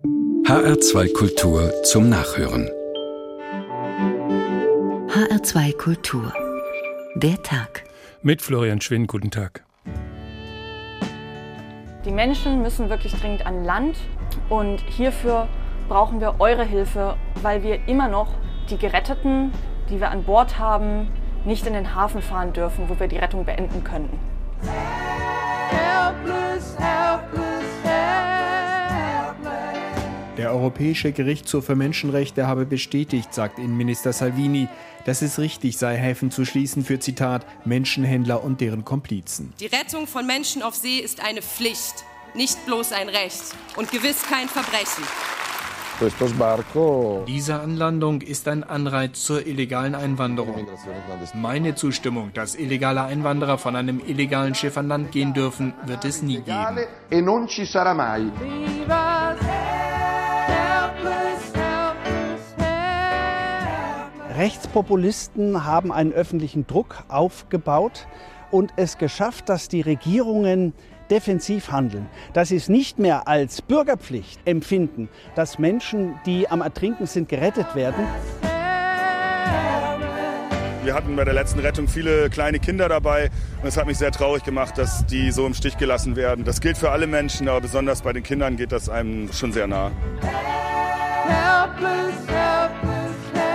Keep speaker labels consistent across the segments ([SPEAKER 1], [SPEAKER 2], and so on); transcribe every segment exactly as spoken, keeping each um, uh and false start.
[SPEAKER 1] H R zwei Kultur zum Nachhören.
[SPEAKER 2] H R zwei Kultur. Der Tag.
[SPEAKER 3] Mit Florian Schwinn, guten Tag.
[SPEAKER 4] Die Menschen müssen wirklich dringend an Land und hierfür brauchen wir eure Hilfe, weil wir immer noch die Geretteten, die wir an Bord haben, nicht in den Hafen fahren dürfen, wo wir die Rettung beenden könnten.
[SPEAKER 5] Helpless, helpless, helpless.
[SPEAKER 6] Der Europäische Gerichtshof für Menschenrechte habe bestätigt, sagt Innenminister Salvini, dass es richtig sei, Häfen zu schließen für, Zitat, Menschenhändler und deren Komplizen.
[SPEAKER 7] Die Rettung von Menschen auf See ist eine Pflicht, nicht bloß ein Recht und gewiss kein Verbrechen.
[SPEAKER 6] Diese Anlandung ist ein Anreiz zur illegalen Einwanderung. Meine Zustimmung, dass illegale Einwanderer von einem illegalen Schiff an Land gehen dürfen, wird es nie geben.
[SPEAKER 8] Rechtspopulisten haben einen öffentlichen Druck aufgebaut und es geschafft, dass die Regierungen defensiv handeln, dass sie es nicht mehr als Bürgerpflicht empfinden, dass Menschen, die am Ertrinken sind, gerettet werden.
[SPEAKER 9] Wir hatten bei der letzten Rettung viele kleine Kinder dabei und es hat mich sehr traurig gemacht, dass die so im Stich gelassen werden. Das gilt für alle Menschen, aber besonders bei den Kindern geht das einem schon sehr nah.
[SPEAKER 5] Helpless, helpless,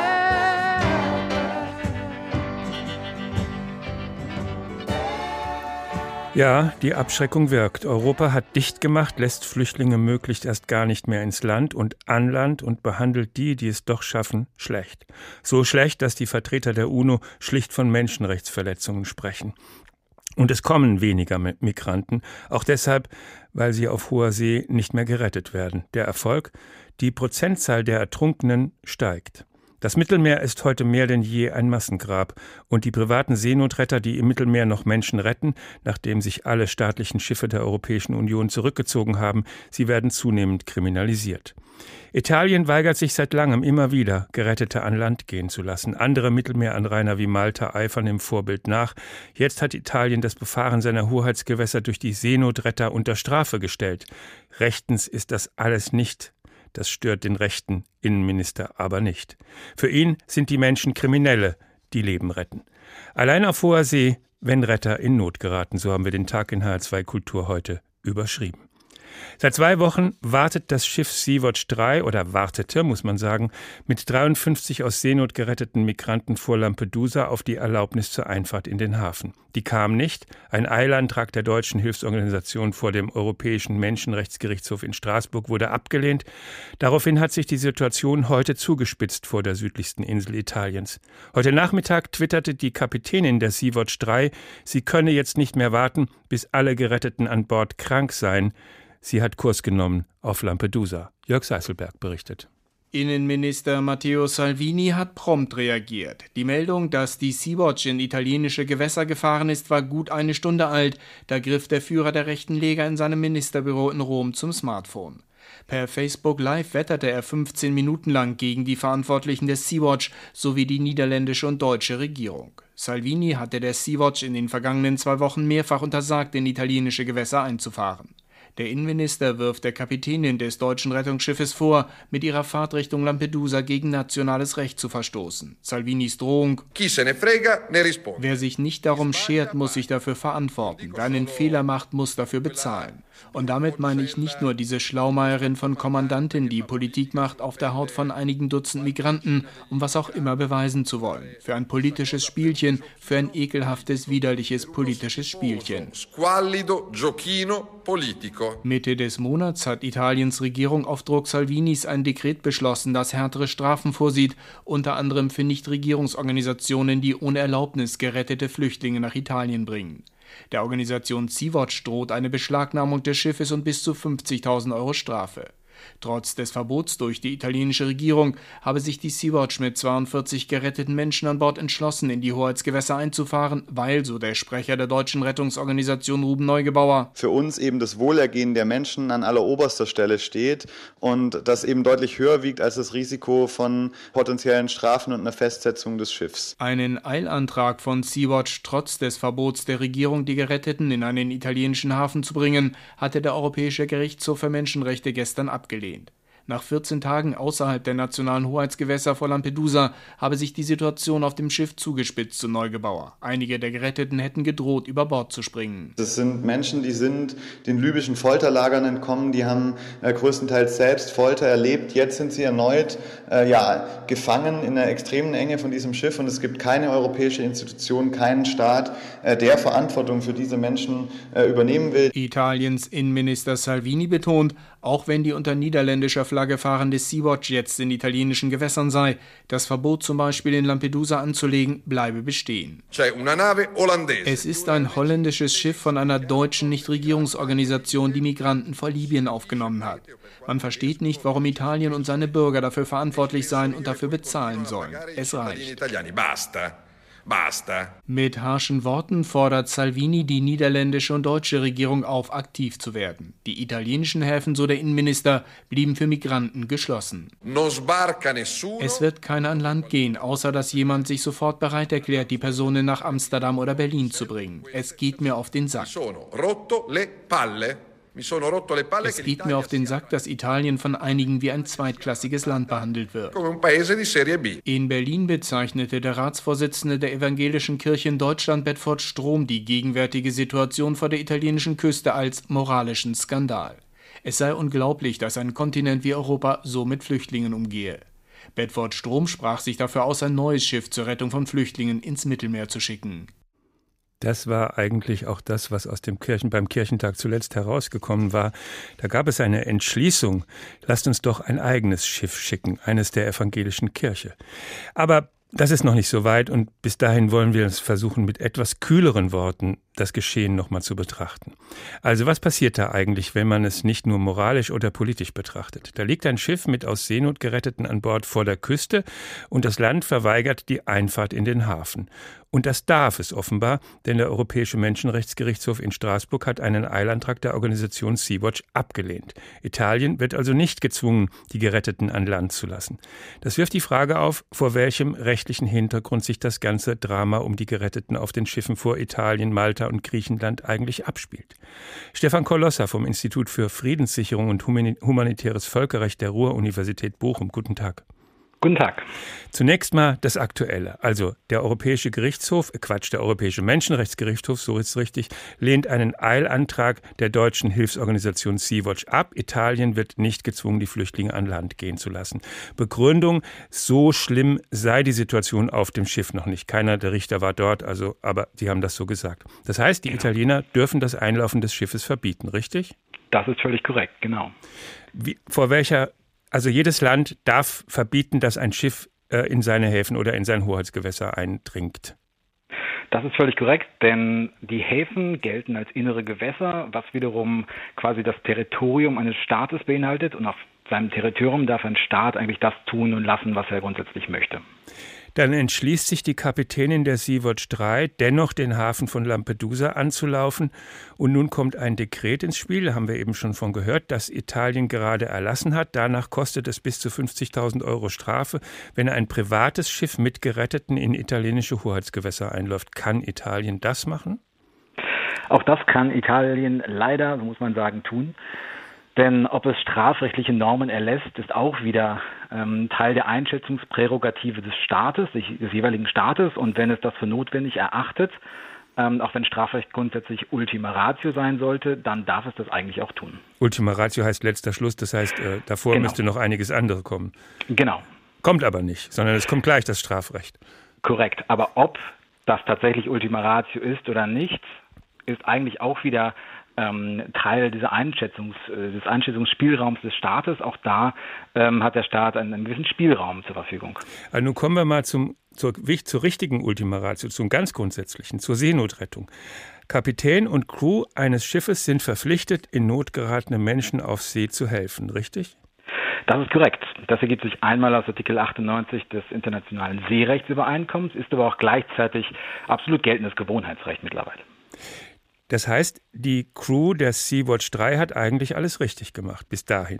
[SPEAKER 3] Ja, die Abschreckung wirkt. Europa hat dicht gemacht, lässt Flüchtlinge möglichst erst gar nicht mehr ins Land und an Land und behandelt die, die es doch schaffen, schlecht. So schlecht, dass die Vertreter der UNO schlicht von Menschenrechtsverletzungen sprechen. Und es kommen weniger Migranten, auch deshalb, weil sie auf hoher See nicht mehr gerettet werden. Der Erfolg? Die Prozentzahl der Ertrunkenen steigt. Das Mittelmeer ist heute mehr denn je ein Massengrab und die privaten Seenotretter, die im Mittelmeer noch Menschen retten, nachdem sich alle staatlichen Schiffe der Europäischen Union zurückgezogen haben, sie werden zunehmend kriminalisiert. Italien weigert sich seit langem immer wieder, Gerettete an Land gehen zu lassen. Andere Mittelmeeranrainer wie Malta eifern im Vorbild nach. Jetzt hat Italien das Befahren seiner Hoheitsgewässer durch die Seenotretter unter Strafe gestellt. Rechtens ist das alles nicht. Das stört den rechten Innenminister aber nicht. Für ihn sind die Menschen Kriminelle, die Leben retten. Allein auf hoher See, wenn Retter in Not geraten, so haben wir den Tag in H R zwei Kultur heute überschrieben. Seit zwei Wochen wartet das Schiff Sea-Watch drei, oder wartete, muss man sagen, mit dreiundfünfzig aus Seenot geretteten Migranten vor Lampedusa auf die Erlaubnis zur Einfahrt in den Hafen. Die kam nicht. Ein Eilantrag der deutschen Hilfsorganisation vor dem Europäischen Menschenrechtsgerichtshof in Straßburg wurde abgelehnt. Daraufhin hat sich die Situation heute zugespitzt vor der südlichsten Insel Italiens. Heute Nachmittag twitterte die Kapitänin der Sea-Watch drei, sie könne jetzt nicht mehr warten, bis alle Geretteten an Bord krank seien. Sie hat Kurs genommen auf Lampedusa. Jörg Seiselberg berichtet.
[SPEAKER 6] Innenminister Matteo Salvini hat prompt reagiert. Die Meldung, dass die Sea-Watch in italienische Gewässer gefahren ist, war gut eine Stunde alt. Da griff der Führer der rechten Lega in seinem Ministerbüro in Rom zum Smartphone. Per Facebook Live wetterte er fünfzehn Minuten lang gegen die Verantwortlichen der Sea-Watch sowie die niederländische und deutsche Regierung. Salvini hatte der Sea-Watch in den vergangenen zwei Wochen mehrfach untersagt, in italienische Gewässer einzufahren. Der Innenminister wirft der Kapitänin des deutschen Rettungsschiffes vor, mit ihrer Fahrt Richtung Lampedusa gegen nationales Recht zu verstoßen. Salvinis Drohung: Wer sich nicht darum schert, muss sich dafür verantworten. Wer einen Fehler macht, muss dafür bezahlen. Und damit meine ich nicht nur diese Schlaumeierin von Kommandantin, die Politik macht auf der Haut von einigen Dutzend Migranten, um was auch immer beweisen zu wollen. Für ein politisches Spielchen, für ein ekelhaftes, widerliches politisches Spielchen. Mitte des Monats hat Italiens Regierung auf Druck Salvinis ein Dekret beschlossen, das härtere Strafen vorsieht, unter anderem für Nichtregierungsorganisationen, die ohne Erlaubnis gerettete Flüchtlinge nach Italien bringen. Der Organisation Sea-Watch droht eine Beschlagnahmung des Schiffes und bis zu fünfzigtausend Euro Strafe. Trotz des Verbots durch die italienische Regierung habe sich die Sea-Watch mit zweiundvierzig geretteten Menschen an Bord entschlossen, in die Hoheitsgewässer einzufahren, weil, so der Sprecher der deutschen Rettungsorganisation Ruben Neugebauer,
[SPEAKER 10] für uns eben das Wohlergehen der Menschen an alleroberster Stelle steht und das eben deutlich höher wiegt als das Risiko von potenziellen Strafen und einer Festsetzung des Schiffs.
[SPEAKER 6] Einen Eilantrag von Sea-Watch trotz des Verbots der Regierung, die Geretteten in einen italienischen Hafen zu bringen, hatte der Europäische Gerichtshof für Menschenrechte gestern abgelehnt. Nach vierzehn Tagen außerhalb der nationalen Hoheitsgewässer vor Lampedusa habe sich die Situation auf dem Schiff zugespitzt, so Neugebauer. Einige der Geretteten hätten gedroht, über Bord zu springen.
[SPEAKER 10] Das sind Menschen, die sind den libyschen Folterlagern entkommen, die haben äh, größtenteils selbst Folter erlebt. Jetzt sind sie erneut äh, ja, gefangen in der extremen Enge von diesem Schiff und es gibt keine europäische Institution, keinen Staat, äh, der Verantwortung für diese Menschen äh, übernehmen will.
[SPEAKER 6] Italiens Innenminister Salvini betont, auch wenn die unter niederländischer Flagge fahrende Sea-Watch jetzt in italienischen Gewässern sei, das Verbot zum Beispiel in Lampedusa anzulegen, bleibe bestehen. Es ist ein holländisches Schiff von einer deutschen Nichtregierungsorganisation, die Migranten vor Libyen aufgenommen hat. Man versteht nicht, warum Italien und seine Bürger dafür verantwortlich sein und dafür bezahlen sollen. Es reicht. Basta. Mit harschen Worten fordert Salvini die niederländische und deutsche Regierung auf, aktiv zu werden. Die italienischen Häfen, so der Innenminister, blieben für Migranten geschlossen. Es wird keiner an Land gehen, außer dass jemand sich sofort bereit erklärt, die Personen nach Amsterdam oder Berlin zu bringen. Es geht mir auf den Sack. Es geht mir auf den Sack, dass Italien von einigen wie ein zweitklassiges Land behandelt wird. In Berlin bezeichnete der Ratsvorsitzende der Evangelischen Kirche in Deutschland, Bedford Strom, die gegenwärtige Situation vor der italienischen Küste als moralischen Skandal. Es sei unglaublich, dass ein Kontinent wie Europa so mit Flüchtlingen umgehe. Bedford Strom sprach sich dafür aus, ein neues Schiff zur Rettung von Flüchtlingen ins Mittelmeer zu schicken.
[SPEAKER 3] Das war eigentlich auch das, was aus dem Kirchen, beim Kirchentag zuletzt herausgekommen war. Da gab es eine Entschließung, lasst uns doch ein eigenes Schiff schicken, eines der evangelischen Kirche. Aber das ist noch nicht so weit und bis dahin wollen wir es versuchen, mit etwas kühleren Worten das Geschehen nochmal zu betrachten. Also was passiert da eigentlich, wenn man es nicht nur moralisch oder politisch betrachtet? Da liegt ein Schiff mit aus Seenot Geretteten an Bord vor der Küste und das Land verweigert die Einfahrt in den Hafen. Und das darf es offenbar, denn der Europäische Menschenrechtsgerichtshof in Straßburg hat einen Eilantrag der Organisation Sea-Watch abgelehnt. Italien wird also nicht gezwungen, die Geretteten an Land zu lassen. Das wirft die Frage auf, vor welchem rechtlichen Hintergrund sich das ganze Drama um die Geretteten auf den Schiffen vor Italien, Malta und Griechenland eigentlich abspielt. Stefan Kolossa vom Institut für Friedenssicherung und humanitäres Völkerrecht der Ruhr-Universität Bochum. Guten Tag.
[SPEAKER 11] Guten Tag.
[SPEAKER 3] Zunächst mal das Aktuelle. Also der Europäische Gerichtshof, äh Quatsch, der Europäische Menschenrechtsgerichtshof, so ist es richtig, lehnt einen Eilantrag der deutschen Hilfsorganisation Sea-Watch ab. Italien wird nicht gezwungen, die Flüchtlinge an Land gehen zu lassen. Begründung, so schlimm sei die Situation auf dem Schiff noch nicht. Keiner der Richter war dort, also, aber die haben das so gesagt. Das heißt, die genau. Italiener dürfen das Einlaufen des Schiffes verbieten, richtig?
[SPEAKER 11] Das ist völlig korrekt, genau.
[SPEAKER 3] Wie, vor welcher Also jedes Land darf verbieten, dass ein Schiff äh, in seine Häfen oder in sein Hoheitsgewässer eindringt.
[SPEAKER 11] Das ist völlig korrekt, denn die Häfen gelten als innere Gewässer, was wiederum quasi das Territorium eines Staates beinhaltet. Und auf seinem Territorium darf ein Staat eigentlich das tun und lassen, was er grundsätzlich möchte.
[SPEAKER 3] Dann entschließt sich die Kapitänin der Sea-Watch drei, dennoch den Hafen von Lampedusa anzulaufen. Und nun kommt ein Dekret ins Spiel, da haben wir eben schon von gehört, das Italien gerade erlassen hat. Danach kostet es bis zu fünfzigtausend Euro Strafe, wenn ein privates Schiff mit Geretteten in italienische Hoheitsgewässer einläuft. Kann Italien das machen?
[SPEAKER 11] Auch das kann Italien leider, so muss man sagen, tun. Denn ob es strafrechtliche Normen erlässt, ist auch wieder ähm, Teil der Einschätzungsprärogative des Staates, des, des jeweiligen Staates. Und wenn es das für notwendig erachtet, ähm, auch wenn Strafrecht grundsätzlich Ultima Ratio sein sollte, dann darf es das eigentlich auch tun.
[SPEAKER 3] Ultima Ratio heißt letzter Schluss, das heißt, äh, davor genau. müsste noch einiges andere kommen.
[SPEAKER 11] Genau.
[SPEAKER 3] Kommt aber nicht, sondern es kommt gleich das Strafrecht.
[SPEAKER 11] Korrekt. Aber ob das tatsächlich Ultima Ratio ist oder nicht, ist eigentlich auch wieder Ähm, Teil dieser Einschätzungs, äh, des Einschätzungsspielraums des Staates. Auch da ähm, hat der Staat einen, einen gewissen Spielraum zur Verfügung.
[SPEAKER 3] Also nun kommen wir mal zum, zur, zur richtigen Ultima Ratio, zum ganz grundsätzlichen, zur Seenotrettung. Kapitän und Crew eines Schiffes sind verpflichtet, in Not geratene Menschen auf See zu helfen, richtig?
[SPEAKER 11] Das ist korrekt. Das ergibt sich einmal aus Artikel achtundneunzig des Internationalen Seerechtsübereinkommens, ist aber auch gleichzeitig absolut geltendes Gewohnheitsrecht mittlerweile.
[SPEAKER 3] Das heißt, die Crew der Sea-Watch drei hat eigentlich alles richtig gemacht, bis dahin.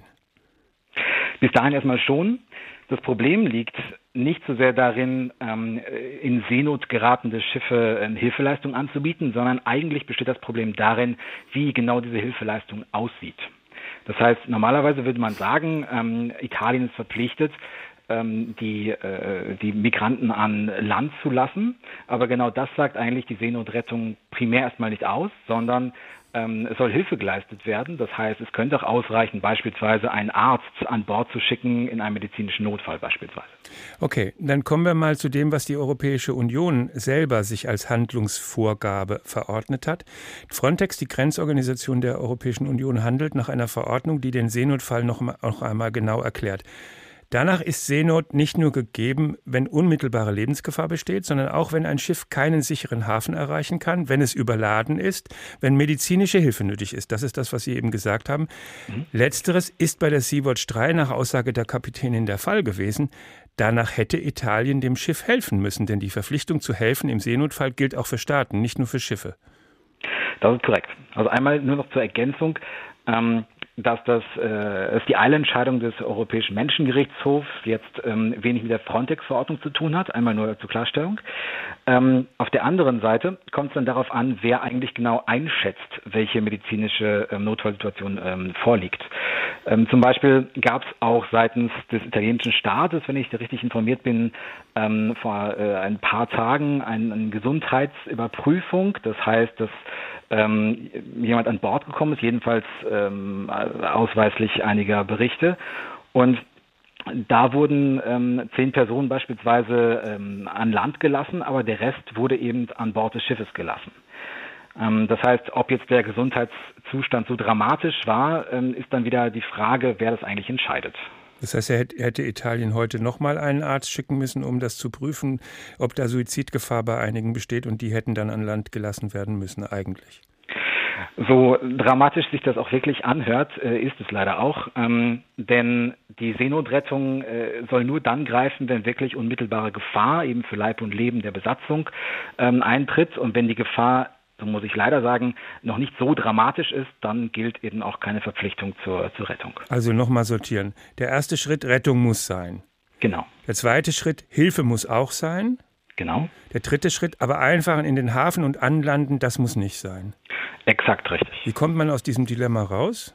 [SPEAKER 11] Bis dahin erstmal schon. Das Problem liegt nicht so sehr darin, in Seenot geratene Schiffe Hilfeleistung anzubieten, sondern eigentlich besteht das Problem darin, wie genau diese Hilfeleistung aussieht. Das heißt, normalerweise würde man sagen, ähm, Italien ist verpflichtet, ähm, die, äh, die Migranten an Land zu lassen. Aber genau das sagt eigentlich die Seenotrettung primär erstmal nicht aus, sondern ähm, es soll Hilfe geleistet werden. Das heißt, es könnte auch ausreichen, beispielsweise einen Arzt an Bord zu schicken in einem medizinischen Notfall beispielsweise.
[SPEAKER 3] Okay, dann kommen wir mal zu dem, was die Europäische Union selber sich als Handlungsvorgabe verordnet hat. Frontex, die Grenzorganisation der Europäischen Union, handelt nach einer Verordnung, die den Seenotfall noch, mal, noch einmal genau erklärt. Danach ist Seenot nicht nur gegeben, wenn unmittelbare Lebensgefahr besteht, sondern auch, wenn ein Schiff keinen sicheren Hafen erreichen kann, wenn es überladen ist, wenn medizinische Hilfe nötig ist. Das ist das, was Sie eben gesagt haben. Mhm. Letzteres ist bei der Sea-Watch drei nach Aussage der Kapitänin der Fall gewesen. Danach hätte Italien dem Schiff helfen müssen, denn die Verpflichtung zu helfen im Seenotfall gilt auch für Staaten, nicht nur für Schiffe.
[SPEAKER 11] Das ist korrekt. Also einmal nur noch zur Ergänzung. Ähm dass das äh, ist die Eilentscheidung des Europäischen Menschengerichtshofs jetzt ähm, wenig mit der Frontex-Verordnung zu tun hat, einmal nur zur Klarstellung. Ähm, auf der anderen Seite kommt es dann darauf an, wer eigentlich genau einschätzt, welche medizinische ähm, Notfallsituation ähm, vorliegt. Ähm, zum Beispiel gab es auch seitens des italienischen Staates, wenn ich richtig informiert bin, ähm, vor äh, ein paar Tagen eine, eine Gesundheitsüberprüfung. Das heißt, dass ähm, jemand an Bord gekommen ist, jedenfalls ähm, ausweislich einiger Berichte. Und da wurden ähm, zehn Personen beispielsweise ähm, an Land gelassen, aber der Rest wurde eben an Bord des Schiffes gelassen. Ähm, das heißt, ob jetzt der Gesundheitszustand so dramatisch war, ähm, ist dann wieder die Frage, wer das eigentlich entscheidet.
[SPEAKER 3] Das heißt, er hätte Italien heute nochmal einen Arzt schicken müssen, um das zu prüfen, ob da Suizidgefahr bei einigen besteht, und die hätten dann an Land gelassen werden müssen eigentlich.
[SPEAKER 11] So dramatisch sich das auch wirklich anhört, äh, ist es leider auch. Ähm, denn die Seenotrettung äh, soll nur dann greifen, wenn wirklich unmittelbare Gefahr eben für Leib und Leben der Besatzung ähm, eintritt. Und wenn die Gefahr, so muss ich leider sagen, noch nicht so dramatisch ist, dann gilt eben auch keine Verpflichtung zur, zur Rettung.
[SPEAKER 3] Also nochmal sortieren. Der erste Schritt, Rettung muss sein.
[SPEAKER 11] Genau.
[SPEAKER 3] Der zweite Schritt, Hilfe muss auch sein.
[SPEAKER 11] Genau.
[SPEAKER 3] Der dritte Schritt, aber einfahren in den Hafen und anlanden, das muss nicht sein.
[SPEAKER 11] Exakt richtig.
[SPEAKER 3] Wie kommt man aus diesem Dilemma raus?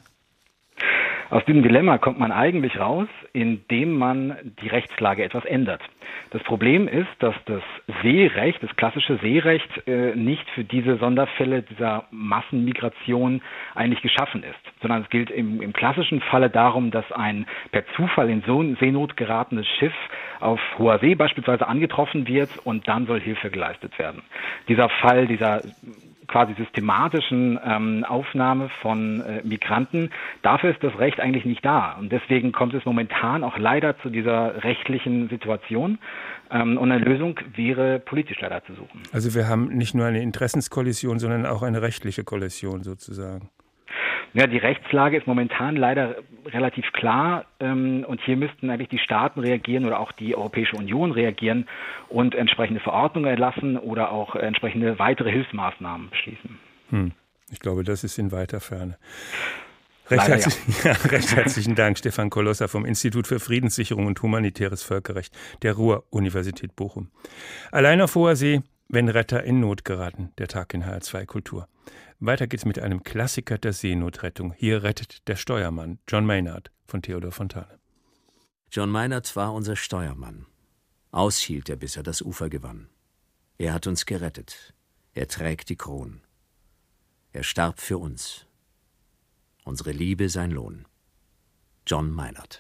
[SPEAKER 11] Aus diesem Dilemma kommt man eigentlich raus, indem man die Rechtslage etwas ändert. Das Problem ist, dass das Seerecht, das klassische Seerecht, äh, nicht für diese Sonderfälle dieser Massenmigration eigentlich geschaffen ist, sondern es gilt im, im klassischen Falle darum, dass ein per Zufall in so Seenot geratenes Schiff auf hoher See beispielsweise angetroffen wird und dann soll Hilfe geleistet werden. Dieser Fall, dieser quasi systematischen ähm, Aufnahme von äh, Migranten. Dafür ist das Recht eigentlich nicht da. Und deswegen kommt es momentan auch leider zu dieser rechtlichen Situation. Ähm, und eine Lösung wäre politisch leider zu suchen.
[SPEAKER 3] Also wir haben nicht nur eine Interessenskollision, sondern auch eine rechtliche Kollision sozusagen.
[SPEAKER 11] Ja, die Rechtslage ist momentan leider relativ klar, ähm, und hier müssten eigentlich die Staaten reagieren oder auch die Europäische Union reagieren und entsprechende Verordnungen erlassen oder auch entsprechende weitere Hilfsmaßnahmen beschließen.
[SPEAKER 3] Hm. Ich glaube, das ist in weiter Ferne. Recht, herzlich, ja. Ja, recht herzlichen Dank, Stefan Kolossa vom Institut für Friedenssicherung und humanitäres Völkerrecht der Ruhr-Universität Bochum. Allein auf hoher See, wenn Retter in Not geraten, der Tag in H R zwei Kultur. Weiter geht's mit einem Klassiker der Seenotrettung. Hier rettet der Steuermann, John Maynard von Theodor Fontane.
[SPEAKER 12] John Maynard war unser Steuermann. Aushielt er, bis er das Ufer gewann. Er hat uns gerettet. Er trägt die Kron. Er starb für uns. Unsere Liebe sein Lohn. John Maynard.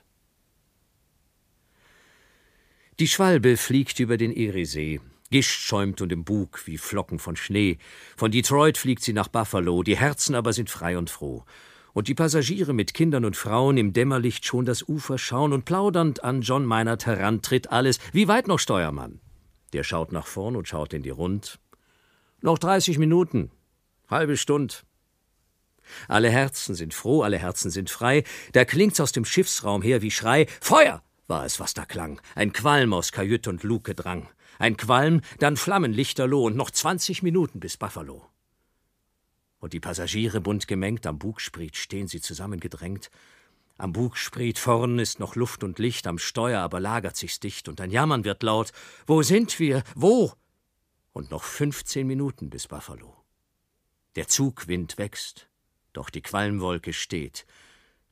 [SPEAKER 12] Die Schwalbe fliegt über den Eriesee. Gischt schäumt und im Bug wie Flocken von Schnee. Von Detroit fliegt sie nach Buffalo, die Herzen aber sind frei und froh. Und die Passagiere mit Kindern und Frauen im Dämmerlicht schon das Ufer schauen und plaudernd an John Maynard herantritt alles. Wie weit noch, Steuermann? Der schaut nach vorn und schaut in die Rund. Noch dreißig Minuten, halbe Stund. Alle Herzen sind froh, alle Herzen sind frei. Da klingt's aus dem Schiffsraum her wie Schrei. Feuer war es, was da klang. Ein Qualm aus Kajüt und Luke drang. Ein Qualm, dann Flammenlichterloh und noch zwanzig Minuten bis Buffalo. Und die Passagiere bunt gemengt, am Bugspriet stehen sie zusammengedrängt. Am Bugspriet vorn ist noch Luft und Licht, am Steuer aber lagert sich's dicht und ein Jammern wird laut. Wo sind wir? Wo? Und noch fünfzehn Minuten bis Buffalo. Der Zugwind wächst, doch die Qualmwolke steht.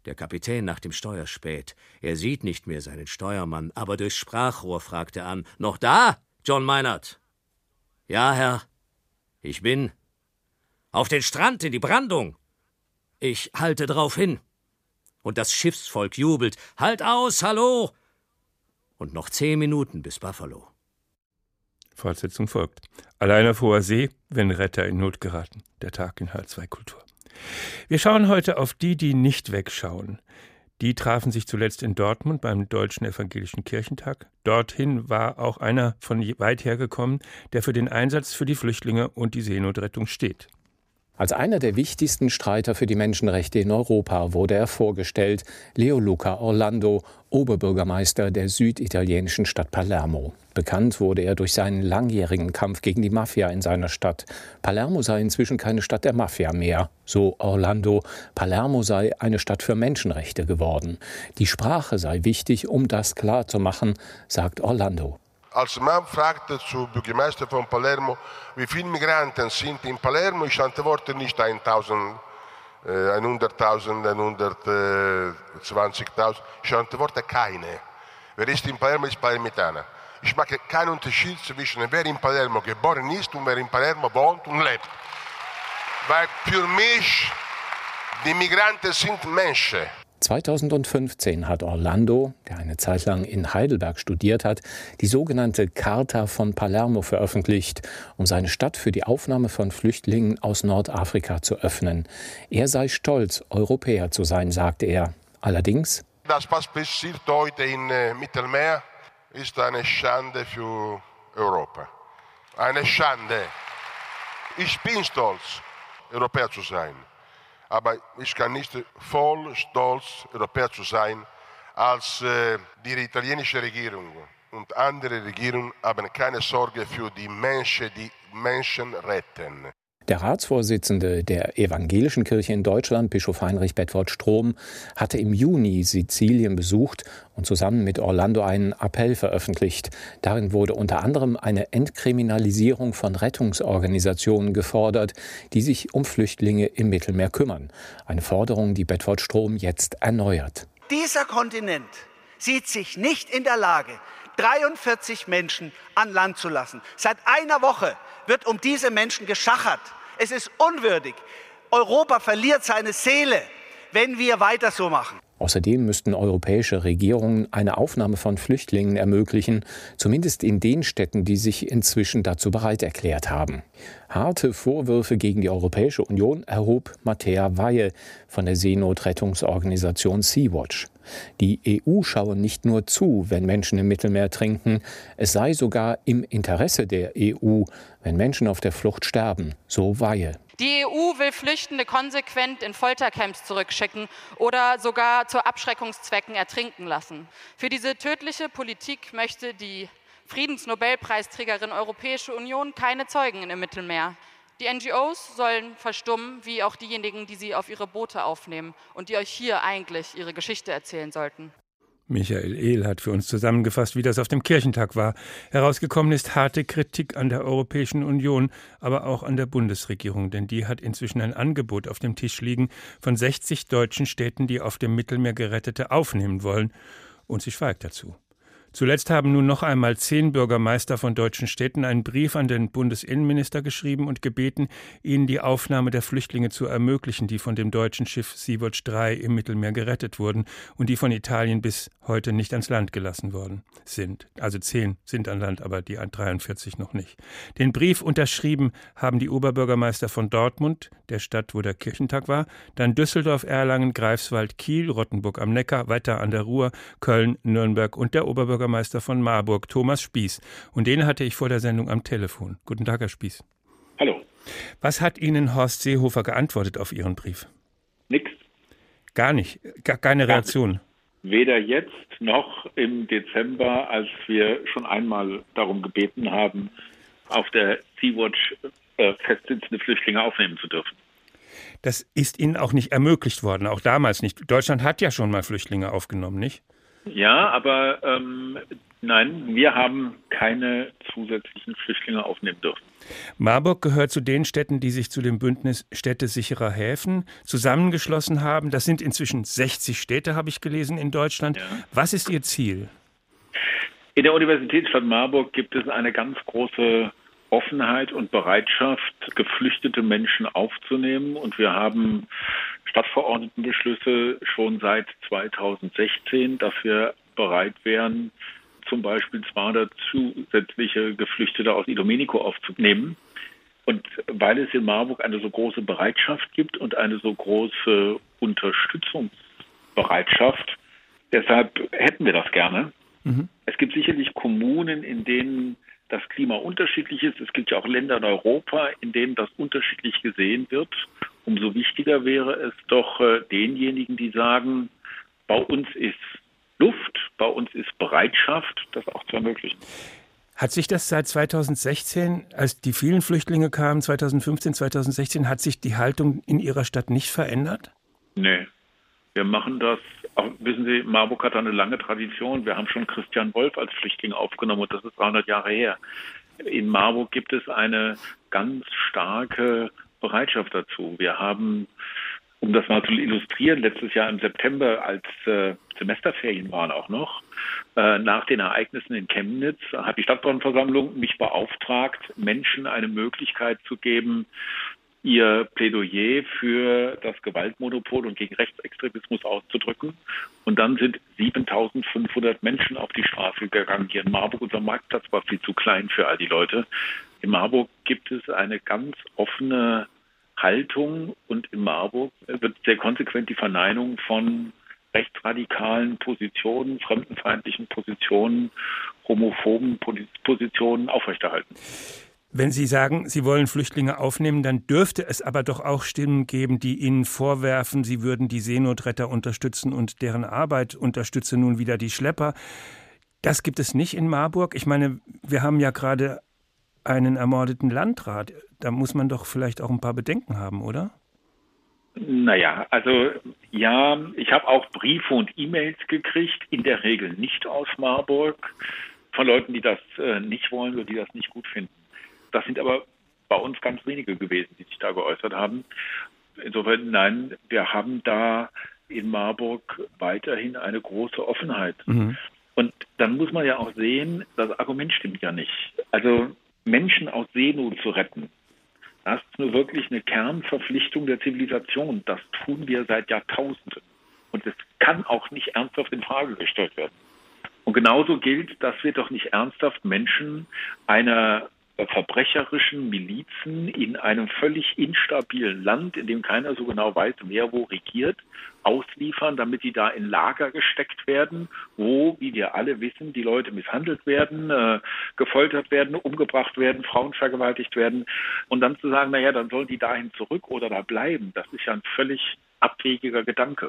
[SPEAKER 12] Der Kapitän nach dem Steuer späht. Er sieht nicht mehr seinen Steuermann, aber durchs Sprachrohr fragt er an: »Noch da, John Meinert?« »Ja, Herr. Ich bin. Auf den Strand, in die Brandung. Ich halte drauf hin.« Und das Schiffsvolk jubelt: »Halt aus, hallo!« Und noch zehn Minuten bis Buffalo.
[SPEAKER 3] Fortsetzung folgt. Allein auf hoher See, wenn Retter in Not geraten. Der Tag in H zwei Kultur. Wir schauen heute auf die, die nicht wegschauen. Die trafen sich zuletzt in Dortmund beim Deutschen Evangelischen Kirchentag. Dorthin war auch einer von weit her gekommen, der für den Einsatz für die Flüchtlinge und die Seenotrettung steht.
[SPEAKER 13] Als einer der wichtigsten Streiter für die Menschenrechte in Europa wurde er vorgestellt, Leoluca Orlando, Oberbürgermeister der süditalienischen Stadt Palermo. Bekannt wurde er durch seinen langjährigen Kampf gegen die Mafia in seiner Stadt. Palermo sei inzwischen keine Stadt der Mafia mehr, so Orlando. Palermo sei eine Stadt für Menschenrechte geworden. Die Sprache sei wichtig, um das klarzumachen, sagt Orlando.
[SPEAKER 14] Als man fragte zu Bürgermeister von Palermo, wie viele Migranten sind in Palermo, ich antworte nicht hunderttausend, hundertzwanzigtausend, ich antworte keine. Wer ist in Palermo, ist Palermitaner. Ich mache keinen Unterschied zwischen wer in Palermo geboren ist und wer in Palermo wohnt und lebt. Weil für mich, die Migranten sind Menschen.
[SPEAKER 13] zweitausendfünfzehn hat Orlando, der eine Zeit lang in Heidelberg studiert hat, die sogenannte Charta von Palermo veröffentlicht, um seine Stadt für die Aufnahme von Flüchtlingen aus Nordafrika zu öffnen. Er sei stolz, Europäer zu sein, sagte er. Allerdings:
[SPEAKER 14] Das, was passiert heute im äh, Mittelmeer, ist eine Schande für Europa. Eine Schande. Ich bin stolz, Europäer zu sein. Aber ich kann nicht voll stolz, Europäer zu sein, als äh, die italienische Regierung und andere Regierungen haben keine Sorge für die Menschen, die Menschen retten.
[SPEAKER 13] Der Ratsvorsitzende der Evangelischen Kirche in Deutschland, Bischof Heinrich Bedford-Strom, hatte im Juni Sizilien besucht und zusammen mit Orlando einen Appell veröffentlicht. Darin wurde unter anderem eine Entkriminalisierung von Rettungsorganisationen gefordert, die sich um Flüchtlinge im Mittelmeer kümmern. Eine Forderung, die Bedford-Strom jetzt erneuert.
[SPEAKER 8] Dieser Kontinent sieht sich nicht in der Lage, dreiundvierzig Menschen an Land zu lassen. Seit einer Woche wird um diese Menschen geschachert. Es ist unwürdig. Europa verliert seine Seele, wenn wir weiter so machen.
[SPEAKER 13] Außerdem müssten europäische Regierungen eine Aufnahme von Flüchtlingen ermöglichen, zumindest in den Städten, die sich inzwischen dazu bereit erklärt haben. Harte Vorwürfe gegen die Europäische Union erhob Mattea Weihe von der Seenotrettungsorganisation Sea-Watch. Die E U schaue nicht nur zu, wenn Menschen im Mittelmeer trinken, es sei sogar im Interesse der E U, wenn Menschen auf der Flucht sterben, so Weihe.
[SPEAKER 15] Die E U will Flüchtende konsequent in Foltercamps zurückschicken oder sogar zu Abschreckungszwecken ertrinken lassen. Für diese tödliche Politik möchte die Friedensnobelpreisträgerin Europäische Union keine Zeugen im Mittelmeer. Die N G Os sollen verstummen, wie auch diejenigen, die sie auf ihre Boote aufnehmen und die euch hier eigentlich ihre Geschichte erzählen sollten.
[SPEAKER 3] Michael Ehl hat für uns zusammengefasst, wie das auf dem Kirchentag war. Herausgekommen ist harte Kritik an der Europäischen Union, aber auch an der Bundesregierung, denn die hat inzwischen ein Angebot auf dem Tisch liegen von sechzig deutschen Städten, die auf dem Mittelmeer Gerettete aufnehmen wollen. Und sie schweigt dazu. Zuletzt haben nun noch einmal zehn Bürgermeister von deutschen Städten einen Brief an den Bundesinnenminister geschrieben und gebeten, ihnen die Aufnahme der Flüchtlinge zu ermöglichen, die von dem deutschen Schiff Sea-Watch drei im Mittelmeer gerettet wurden und die von Italien bis heute nicht ans Land gelassen worden sind. Also zehn sind an Land, aber die dreiundvierzig noch nicht. Den Brief unterschrieben haben die Oberbürgermeister von Dortmund, der Stadt, wo der Kirchentag war, dann Düsseldorf, Erlangen, Greifswald, Kiel, Rottenburg am Neckar, Wetter an der Ruhr, Köln, Nürnberg und der Oberbürgermeister Meister von Marburg, Thomas Spieß. Und den hatte ich vor der Sendung am Telefon. Guten Tag, Herr Spieß.
[SPEAKER 16] Hallo.
[SPEAKER 3] Was hat Ihnen Horst Seehofer geantwortet auf Ihren Brief?
[SPEAKER 16] Nix.
[SPEAKER 3] Gar nicht? Gar keine Reaktion?
[SPEAKER 16] Weder jetzt noch im Dezember, als wir schon einmal darum gebeten haben, auf der Sea-Watch äh, festsitzende Flüchtlinge aufnehmen zu dürfen.
[SPEAKER 3] Das ist Ihnen auch nicht ermöglicht worden, auch damals nicht. Deutschland hat ja schon mal Flüchtlinge aufgenommen, nicht?
[SPEAKER 16] Ja, aber ähm, Nein, wir haben keine zusätzlichen Flüchtlinge aufnehmen dürfen.
[SPEAKER 3] Marburg gehört zu den Städten, die sich zu dem Bündnis Städte sicherer Häfen zusammengeschlossen haben. Das sind inzwischen sechzig Städte, habe ich gelesen, in Deutschland. Ja. Was ist Ihr Ziel?
[SPEAKER 16] In der Universitätsstadt Marburg gibt es eine ganz große Offenheit und Bereitschaft, geflüchtete Menschen aufzunehmen. Und wir haben Stadtverordnetenbeschlüsse schon seit zweitausendsechzehn, dass wir bereit wären, zum Beispiel zweihundert zusätzliche Geflüchtete aus Idomenico aufzunehmen. Und weil es in Marburg eine so große Bereitschaft gibt und eine so große Unterstützungsbereitschaft, deshalb hätten wir das gerne. Mhm. Es gibt sicherlich Kommunen, in denen das Klima unterschiedlich ist. Es gibt ja auch Länder in Europa, in denen das unterschiedlich gesehen wird. Umso wichtiger wäre es doch äh, denjenigen, die sagen, bei uns ist Luft, bei uns ist Bereitschaft, das auch zu ermöglichen.
[SPEAKER 3] Hat sich das seit zweitausendsechzehn, als die vielen Flüchtlinge kamen, zweitausendfünfzehn, zweitausendsechzehn, hat sich die Haltung in Ihrer Stadt nicht verändert?
[SPEAKER 16] Nee, wir machen das, auch, wissen Sie, Marburg hat eine lange Tradition. Wir haben schon Christian Wolff als Flüchtling aufgenommen und das ist dreihundert Jahre her. In Marburg gibt es eine ganz starke Bereitschaft dazu. Wir haben, um das mal zu illustrieren, letztes Jahr im September, als äh, Semesterferien waren auch noch, äh, nach den Ereignissen in Chemnitz, hat die Stadtbrandversammlung mich beauftragt, Menschen eine Möglichkeit zu geben, ihr Plädoyer für das Gewaltmonopol und gegen Rechtsextremismus auszudrücken. Und dann sind siebentausendfünfhundert Menschen auf die Straße gegangen hier in Marburg. Unser Marktplatz war viel zu klein für all die Leute. In Marburg gibt es eine ganz offene Haltung und in Marburg wird sehr konsequent die Verneinung von rechtsradikalen Positionen, fremdenfeindlichen Positionen, homophoben Positionen aufrechterhalten.
[SPEAKER 3] Wenn Sie sagen, Sie wollen Flüchtlinge aufnehmen, dann dürfte es aber doch auch Stimmen geben, die Ihnen vorwerfen, Sie würden die Seenotretter unterstützen und deren Arbeit unterstütze nun wieder die Schlepper. Das gibt es nicht in Marburg. Ich meine, wir haben ja gerade einen ermordeten Landrat. Da muss man doch vielleicht auch ein paar Bedenken haben, oder?
[SPEAKER 16] Naja, also ja, ich habe auch Briefe und E-Mails gekriegt, in der Regel nicht aus Marburg, von Leuten, die das äh, nicht wollen oder die das nicht gut finden. Das sind aber bei uns ganz wenige gewesen, die sich da geäußert haben. Insofern, nein, wir haben da in Marburg weiterhin eine große Offenheit. Mhm. Und dann muss man ja auch sehen, das Argument stimmt ja nicht. Also Menschen aus Seenot zu retten, das ist nur wirklich eine Kernverpflichtung der Zivilisation. Das tun wir seit Jahrtausenden. Und es kann auch nicht ernsthaft in Frage gestellt werden. Und genauso gilt, dass wir doch nicht ernsthaft Menschen einer verbrecherischen Milizen in einem völlig instabilen Land, in dem keiner so genau weiß, wer wo regiert, ausliefern, damit die da in Lager gesteckt werden, wo, wie wir alle wissen, die Leute misshandelt werden, äh, gefoltert werden, umgebracht werden, Frauen vergewaltigt werden. Und dann zu sagen, naja, dann sollen die dahin zurück oder da bleiben, das ist ja ein völlig abwegiger Gedanke.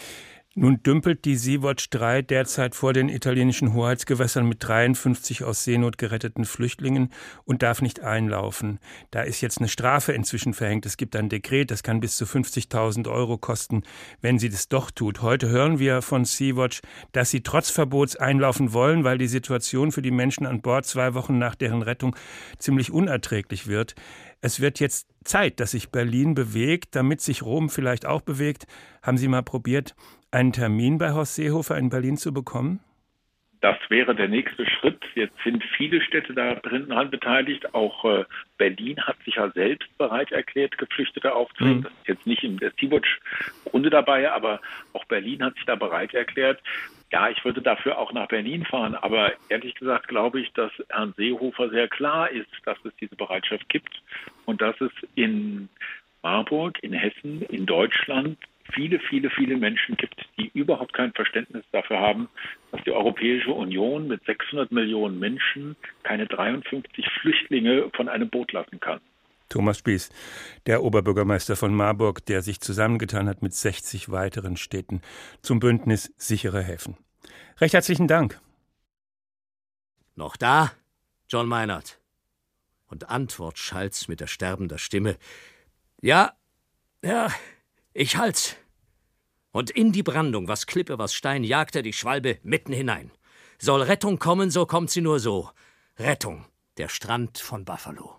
[SPEAKER 3] Nun dümpelt die Sea-Watch drei derzeit vor den italienischen Hoheitsgewässern mit dreiundfünfzig aus Seenot geretteten Flüchtlingen und darf nicht einlaufen. Da ist jetzt eine Strafe inzwischen verhängt. Es gibt ein Dekret, das kann bis zu fünfzigtausend Euro kosten, wenn sie das doch tut. Heute hören wir von Sea-Watch, dass sie trotz Verbots einlaufen wollen, weil die Situation für die Menschen an Bord zwei Wochen nach deren Rettung ziemlich unerträglich wird. Es wird jetzt Zeit, dass sich Berlin bewegt, damit sich Rom vielleicht auch bewegt. Haben Sie mal probiert, einen Termin bei Horst Seehofer in Berlin zu bekommen?
[SPEAKER 16] Das wäre der nächste Schritt. Jetzt sind viele Städte darin beteiligt. Auch äh, Berlin hat sich ja selbst bereit erklärt, Geflüchtete aufzunehmen. Mhm. Das ist jetzt nicht in der Sea-Watch-Runde dabei, aber auch Berlin hat sich da bereit erklärt. Ja, ich würde dafür auch nach Berlin fahren. Aber ehrlich gesagt glaube ich, dass Herrn Seehofer sehr klar ist, dass es diese Bereitschaft gibt und dass es in Marburg, in Hessen, in Deutschland viele, viele, viele Menschen gibt, die überhaupt kein Verständnis dafür haben, dass die Europäische Union mit sechshundert Millionen Menschen keine dreiundfünfzig Flüchtlinge von einem Boot lassen kann.
[SPEAKER 3] Thomas Spieß, der Oberbürgermeister von Marburg, der sich zusammengetan hat mit sechzig weiteren Städten zum Bündnis Sichere Häfen. Recht herzlichen Dank.
[SPEAKER 12] Noch da, John Meinert? Und Antwort schallt's mit ersterbender Stimme. Ja, ja, ich halt's. Und in die Brandung, was Klippe, was Stein, jagt er die Schwalbe mitten hinein. Soll Rettung kommen, so kommt sie nur so. Rettung, der Strand von Buffalo.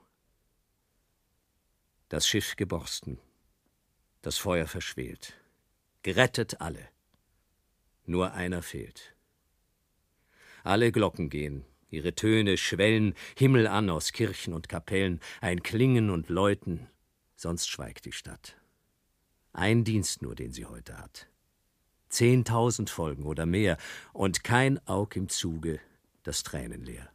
[SPEAKER 12] Das Schiff geborsten. Das Feuer verschwelt. Gerettet alle. Nur einer fehlt. Alle Glocken gehen, ihre Töne schwellen himmelan aus Kirchen und Kapellen, ein Klingen und Läuten, sonst schweigt die Stadt. Ein Dienst nur, den sie heute hat. Zehntausend Folgen oder mehr und kein Aug im Zuge, das tränenleer.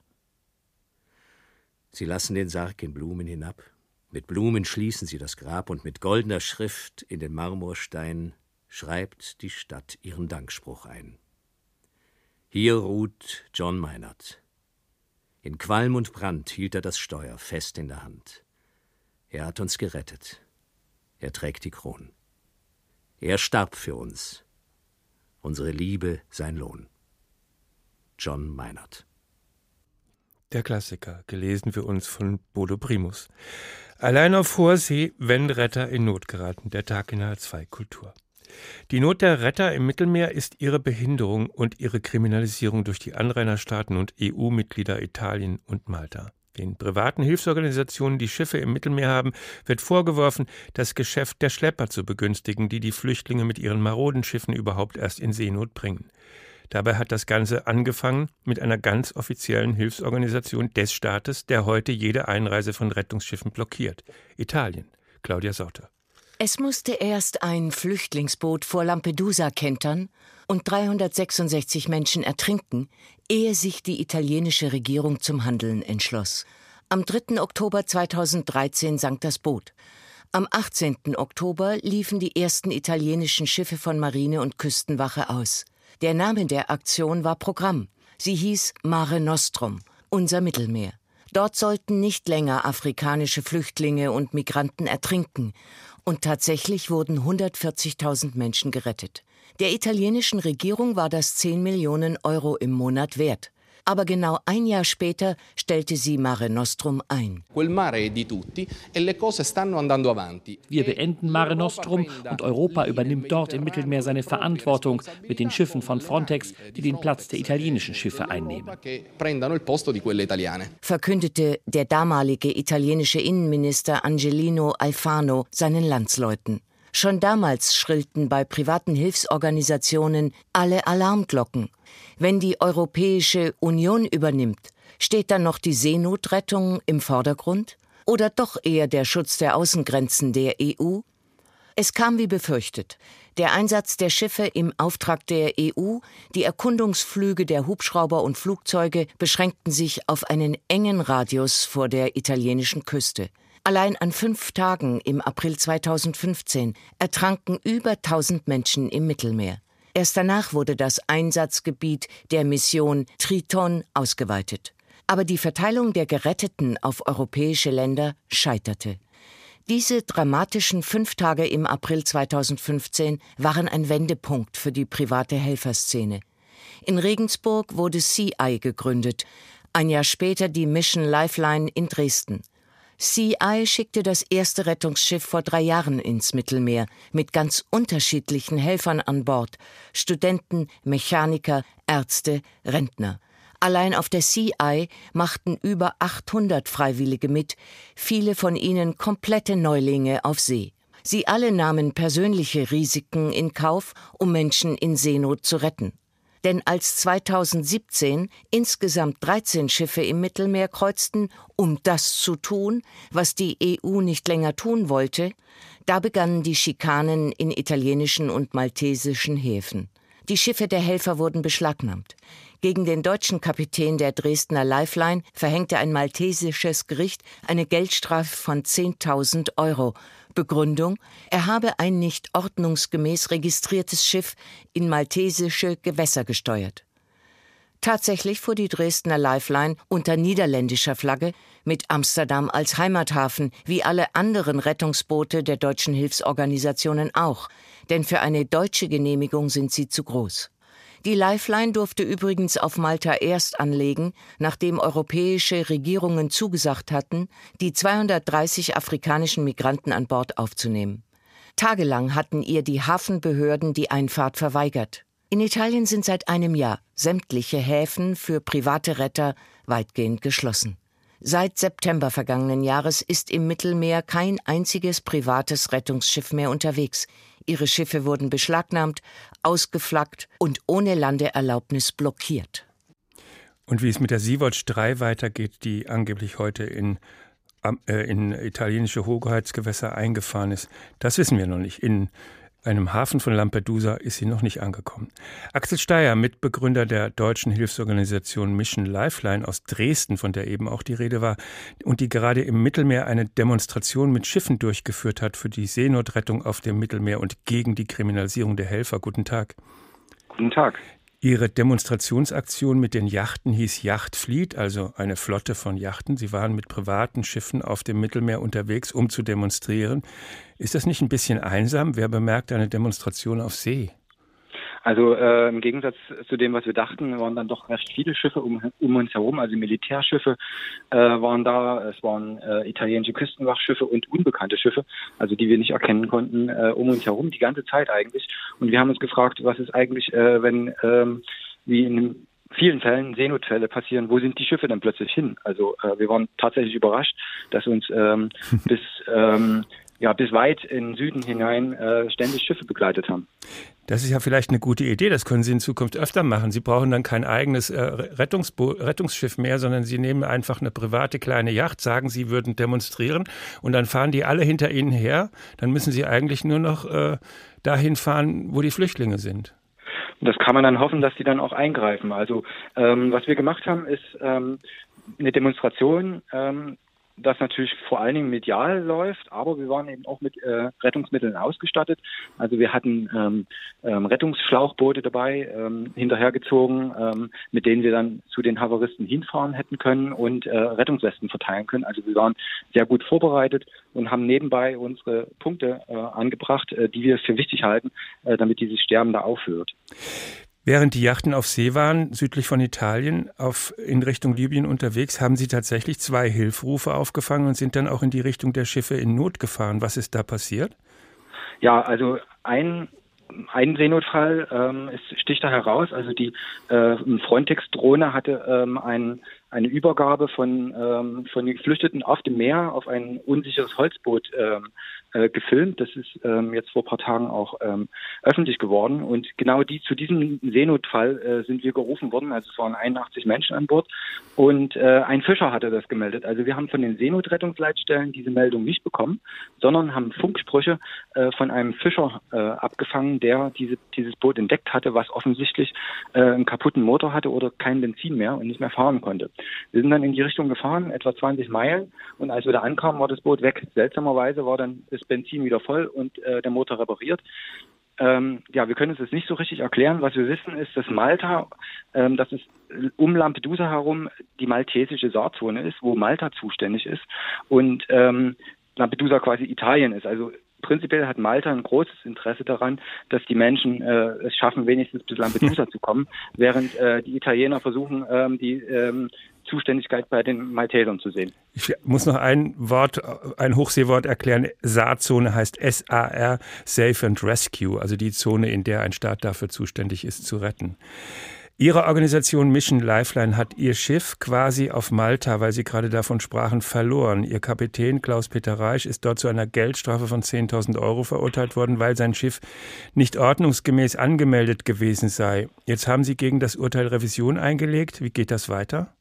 [SPEAKER 12] Sie lassen den Sarg in Blumen hinab, mit Blumen schließen sie das Grab und mit goldener Schrift in den Marmorstein schreibt die Stadt ihren Dankspruch ein. Hier ruht John Meinert. In Qualm und Brand hielt er das Steuer fest in der Hand. Er hat uns gerettet. Er trägt die Kron. Er starb für uns. Unsere Liebe sein Lohn. John Meinert.
[SPEAKER 3] Der Klassiker, gelesen für uns von Bodo Primus. Allein auf hoher See, wenn Retter in Not geraten. Der Tag in H R zwei Kultur. Die Not der Retter im Mittelmeer ist ihre Behinderung und ihre Kriminalisierung durch die Anrainerstaaten und E U-Mitglieder Italien und Malta. Den privaten Hilfsorganisationen, die Schiffe im Mittelmeer haben, wird vorgeworfen, das Geschäft der Schlepper zu begünstigen, die die Flüchtlinge mit ihren maroden Schiffen überhaupt erst in Seenot bringen. Dabei hat das Ganze angefangen mit einer ganz offiziellen Hilfsorganisation des Staates, der heute jede Einreise von Rettungsschiffen blockiert. Italien. Claudia Sauter.
[SPEAKER 17] Es musste erst ein Flüchtlingsboot vor Lampedusa kentern und dreihundertsechsundsechzig Menschen ertrinken, ehe sich die italienische Regierung zum Handeln entschloss. Am dritten Oktober zweitausenddreizehn sank das Boot. Am achtzehnten Oktober liefen die ersten italienischen Schiffe von Marine und Küstenwache aus. Der Name der Aktion war Programm. Sie hieß Mare Nostrum, unser Mittelmeer. Dort sollten nicht länger afrikanische Flüchtlinge und Migranten ertrinken. Und tatsächlich wurden hundertvierzigtausend Menschen gerettet. Der italienischen Regierung war das zehn Millionen Euro im Monat wert. Aber genau ein Jahr später stellte sie Mare Nostrum ein.
[SPEAKER 18] Wir beenden Mare Nostrum und Europa übernimmt dort im Mittelmeer seine Verantwortung mit den Schiffen von Frontex, die den Platz der italienischen Schiffe einnehmen.
[SPEAKER 17] Verkündete der damalige italienische Innenminister Angelino Alfano seinen Landsleuten. Schon damals schrillten bei privaten Hilfsorganisationen alle Alarmglocken. Wenn die Europäische Union übernimmt, steht dann noch die Seenotrettung im Vordergrund? Oder doch eher der Schutz der Außengrenzen der E U? Es kam wie befürchtet. Der Einsatz der Schiffe im Auftrag der E U, die Erkundungsflüge der Hubschrauber und Flugzeuge beschränkten sich auf einen engen Radius vor der italienischen Küste. Allein an fünf Tagen im April zweitausendfünfzehn ertranken über tausend Menschen im Mittelmeer. Erst danach wurde das Einsatzgebiet der Mission Triton ausgeweitet. Aber die Verteilung der Geretteten auf europäische Länder scheiterte. Diese dramatischen fünf Tage im April zweitausendfünfzehn waren ein Wendepunkt für die private Helferszene. In Regensburg wurde Sea Eye gegründet, ein Jahr später die Mission Lifeline in Dresden. Sea Eye schickte das erste Rettungsschiff vor drei Jahren ins Mittelmeer mit ganz unterschiedlichen Helfern an Bord: Studenten, Mechaniker, Ärzte, Rentner. Allein auf der Sea Eye machten über achthundert Freiwillige mit, viele von ihnen komplette Neulinge auf See. Sie alle nahmen persönliche Risiken in Kauf, um Menschen in Seenot zu retten. Denn als zweitausendsiebzehn insgesamt dreizehn Schiffe im Mittelmeer kreuzten, um das zu tun, was die E U nicht länger tun wollte, da begannen die Schikanen in italienischen und maltesischen Häfen. Die Schiffe der Helfer wurden beschlagnahmt. Gegen den deutschen Kapitän der Dresdner Lifeline verhängte ein maltesisches Gericht eine Geldstrafe von zehntausend Euro. Begründung: Er habe ein nicht ordnungsgemäß registriertes Schiff in maltesische Gewässer gesteuert. Tatsächlich fuhr die Dresdner Lifeline unter niederländischer Flagge mit Amsterdam als Heimathafen, wie alle anderen Rettungsboote der deutschen Hilfsorganisationen auch, denn für eine deutsche Genehmigung sind sie zu groß. Die Lifeline durfte übrigens auf Malta erst anlegen, nachdem europäische Regierungen zugesagt hatten, die zweihundertdreißig afrikanischen Migranten an Bord aufzunehmen. Tagelang hatten ihr die Hafenbehörden die Einfahrt verweigert. In Italien sind seit einem Jahr sämtliche Häfen für private Retter weitgehend geschlossen. Seit September vergangenen Jahres ist im Mittelmeer kein einziges privates Rettungsschiff mehr unterwegs. Ihre Schiffe wurden beschlagnahmt, ausgeflaggt und ohne Landeerlaubnis blockiert.
[SPEAKER 3] Und wie es mit der Sea-Watch drei weitergeht, die angeblich heute in, äh, in italienische Hoheitsgewässer eingefahren ist, das wissen wir noch nicht. In einem Hafen von Lampedusa ist sie noch nicht angekommen. Axel Steier, Mitbegründer der deutschen Hilfsorganisation Mission Lifeline aus Dresden, von der eben auch die Rede war, und die gerade im Mittelmeer eine Demonstration mit Schiffen durchgeführt hat für die Seenotrettung auf dem Mittelmeer und gegen die Kriminalisierung der Helfer. Guten Tag.
[SPEAKER 19] Guten Tag.
[SPEAKER 3] Ihre Demonstrationsaktion mit den Yachten hieß Yachtfleet, also eine Flotte von Yachten. Sie waren mit privaten Schiffen auf dem Mittelmeer unterwegs, um zu demonstrieren. Ist das nicht ein bisschen einsam? Wer bemerkt eine Demonstration auf See?
[SPEAKER 19] Also äh, im Gegensatz zu dem, was wir dachten, waren dann doch recht viele Schiffe um, um uns herum, also Militärschiffe äh, waren da, es waren äh, italienische Küstenwachschiffe und unbekannte Schiffe, also die wir nicht erkennen konnten, äh, um uns herum, die ganze Zeit eigentlich. Und wir haben uns gefragt, was ist eigentlich, äh, wenn, ähm, wie in vielen Fällen Seenotfälle passieren, wo sind die Schiffe dann plötzlich hin? Also äh, wir waren tatsächlich überrascht, dass uns ähm, bis... Ähm, ja, bis weit in den Süden hinein äh, ständig Schiffe begleitet haben.
[SPEAKER 3] Das ist ja vielleicht eine gute Idee, das können Sie in Zukunft öfter machen. Sie brauchen dann kein eigenes äh, Rettungsbo- Rettungsschiff mehr, sondern Sie nehmen einfach eine private kleine Yacht, sagen, Sie würden demonstrieren und dann fahren die alle hinter Ihnen her. Dann müssen Sie eigentlich nur noch äh, dahin fahren, wo die Flüchtlinge sind.
[SPEAKER 19] Das kann man dann hoffen, dass die dann auch eingreifen. Also ähm, was wir gemacht haben, ist ähm, eine Demonstration, ähm, das natürlich vor allen Dingen medial läuft, aber wir waren eben auch mit äh, Rettungsmitteln ausgestattet. Also wir hatten ähm, ähm, Rettungsschlauchboote dabei, ähm, hinterhergezogen, ähm, mit denen wir dann zu den Havaristen hinfahren hätten können und äh, Rettungswesten verteilen können. Also wir waren sehr gut vorbereitet und haben nebenbei unsere Punkte äh, angebracht, äh, die wir für wichtig halten, äh, damit dieses Sterben da aufhört.
[SPEAKER 3] Während die Yachten auf See waren, südlich von Italien, auf, in Richtung Libyen unterwegs, haben Sie tatsächlich zwei Hilferufe aufgefangen und sind dann auch in die Richtung der Schiffe in Not gefahren. Was ist da passiert?
[SPEAKER 19] Ja, also ein, ein Seenotfall ähm, es sticht da heraus. Also die äh, Frontex-Drohne hatte ähm, ein, eine Übergabe von, ähm, von Geflüchteten auf dem Meer auf ein unsicheres Holzboot ähm, äh, gefilmt. Das ist ähm, jetzt vor ein paar Tagen auch ähm, öffentlich geworden. Und genau die zu diesem Seenotfall äh, sind wir gerufen worden. Also es waren einundachtzig Menschen an Bord und äh, ein Fischer hatte das gemeldet. Also wir haben von den Seenotrettungsleitstellen diese Meldung nicht bekommen, sondern haben Funksprüche äh, von einem Fischer äh, abgefangen, der diese, dieses Boot entdeckt hatte, was offensichtlich äh, einen kaputten Motor hatte oder kein Benzin mehr und nicht mehr fahren konnte. Wir sind dann in die Richtung gefahren, etwa zwanzig Meilen, und als wir da ankamen, war das Boot weg. Seltsamerweise war dann das Benzin wieder voll und äh, der Motor repariert. Ähm, ja, wir können uns das nicht so richtig erklären. Was wir wissen, ist, dass Malta, ähm, dass es um Lampedusa herum die maltesische Saarzone ist, wo Malta zuständig ist und ähm, Lampedusa quasi Italien ist. Also prinzipiell hat Malta ein großes Interesse daran, dass die Menschen äh, es schaffen, wenigstens bis Lampedusa zu kommen, während äh, die Italiener versuchen, ähm, die ähm, Zuständigkeit bei den Maltesern zu sehen.
[SPEAKER 3] Ich muss noch ein Wort, ein Hochseewort erklären. Saarzone heißt S A R, Safe and Rescue, also die Zone, in der ein Staat dafür zuständig ist, zu retten. Ihre Organisation Mission Lifeline hat ihr Schiff quasi auf Malta, weil Sie gerade davon sprachen, verloren. Ihr Kapitän Klaus-Peter Reisch ist dort zu einer Geldstrafe von zehntausend Euro verurteilt worden, weil sein Schiff nicht ordnungsgemäß angemeldet gewesen sei. Jetzt haben Sie gegen das Urteil Revision eingelegt. Wie geht das weiter?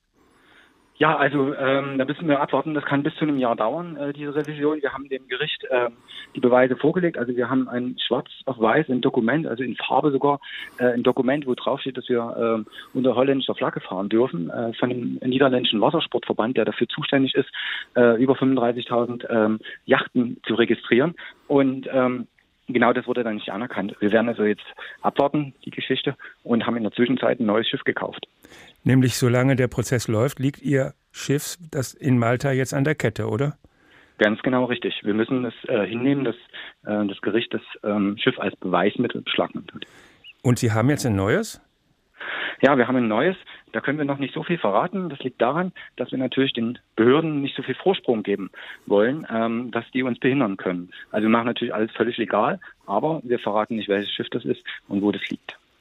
[SPEAKER 19] Ja, also ähm, da müssen wir abwarten. Das kann bis zu einem Jahr dauern, äh, diese Revision. Wir haben dem Gericht ähm, die Beweise vorgelegt. Also wir haben ein schwarz auf weiß, ein Dokument, also in Farbe sogar, äh, ein Dokument, wo drauf steht, dass wir äh, unter holländischer Flagge fahren dürfen, äh, von dem niederländischen Wassersportverband, der dafür zuständig ist, äh, über fünfunddreißigtausend ähm, Yachten zu registrieren. Und ähm, genau das wurde dann nicht anerkannt. Wir werden also jetzt abwarten, die Geschichte, und haben in der Zwischenzeit ein neues Schiff gekauft.
[SPEAKER 3] Nämlich solange der Prozess läuft, liegt Ihr Schiff, das in Malta, jetzt an der Kette, oder?
[SPEAKER 19] Ganz genau richtig. Wir müssen es äh, hinnehmen, dass äh, das Gericht das ähm, Schiff als Beweismittel beschlagnahmt hat.
[SPEAKER 3] Und Sie haben jetzt ein neues?
[SPEAKER 19] Ja, wir haben ein neues. Da können wir noch nicht so viel verraten. Das liegt daran, dass wir natürlich den Behörden nicht so viel Vorsprung geben wollen, ähm, dass die uns behindern können. Also wir machen natürlich alles völlig legal, aber wir verraten nicht, welches Schiff das ist und wo das liegt.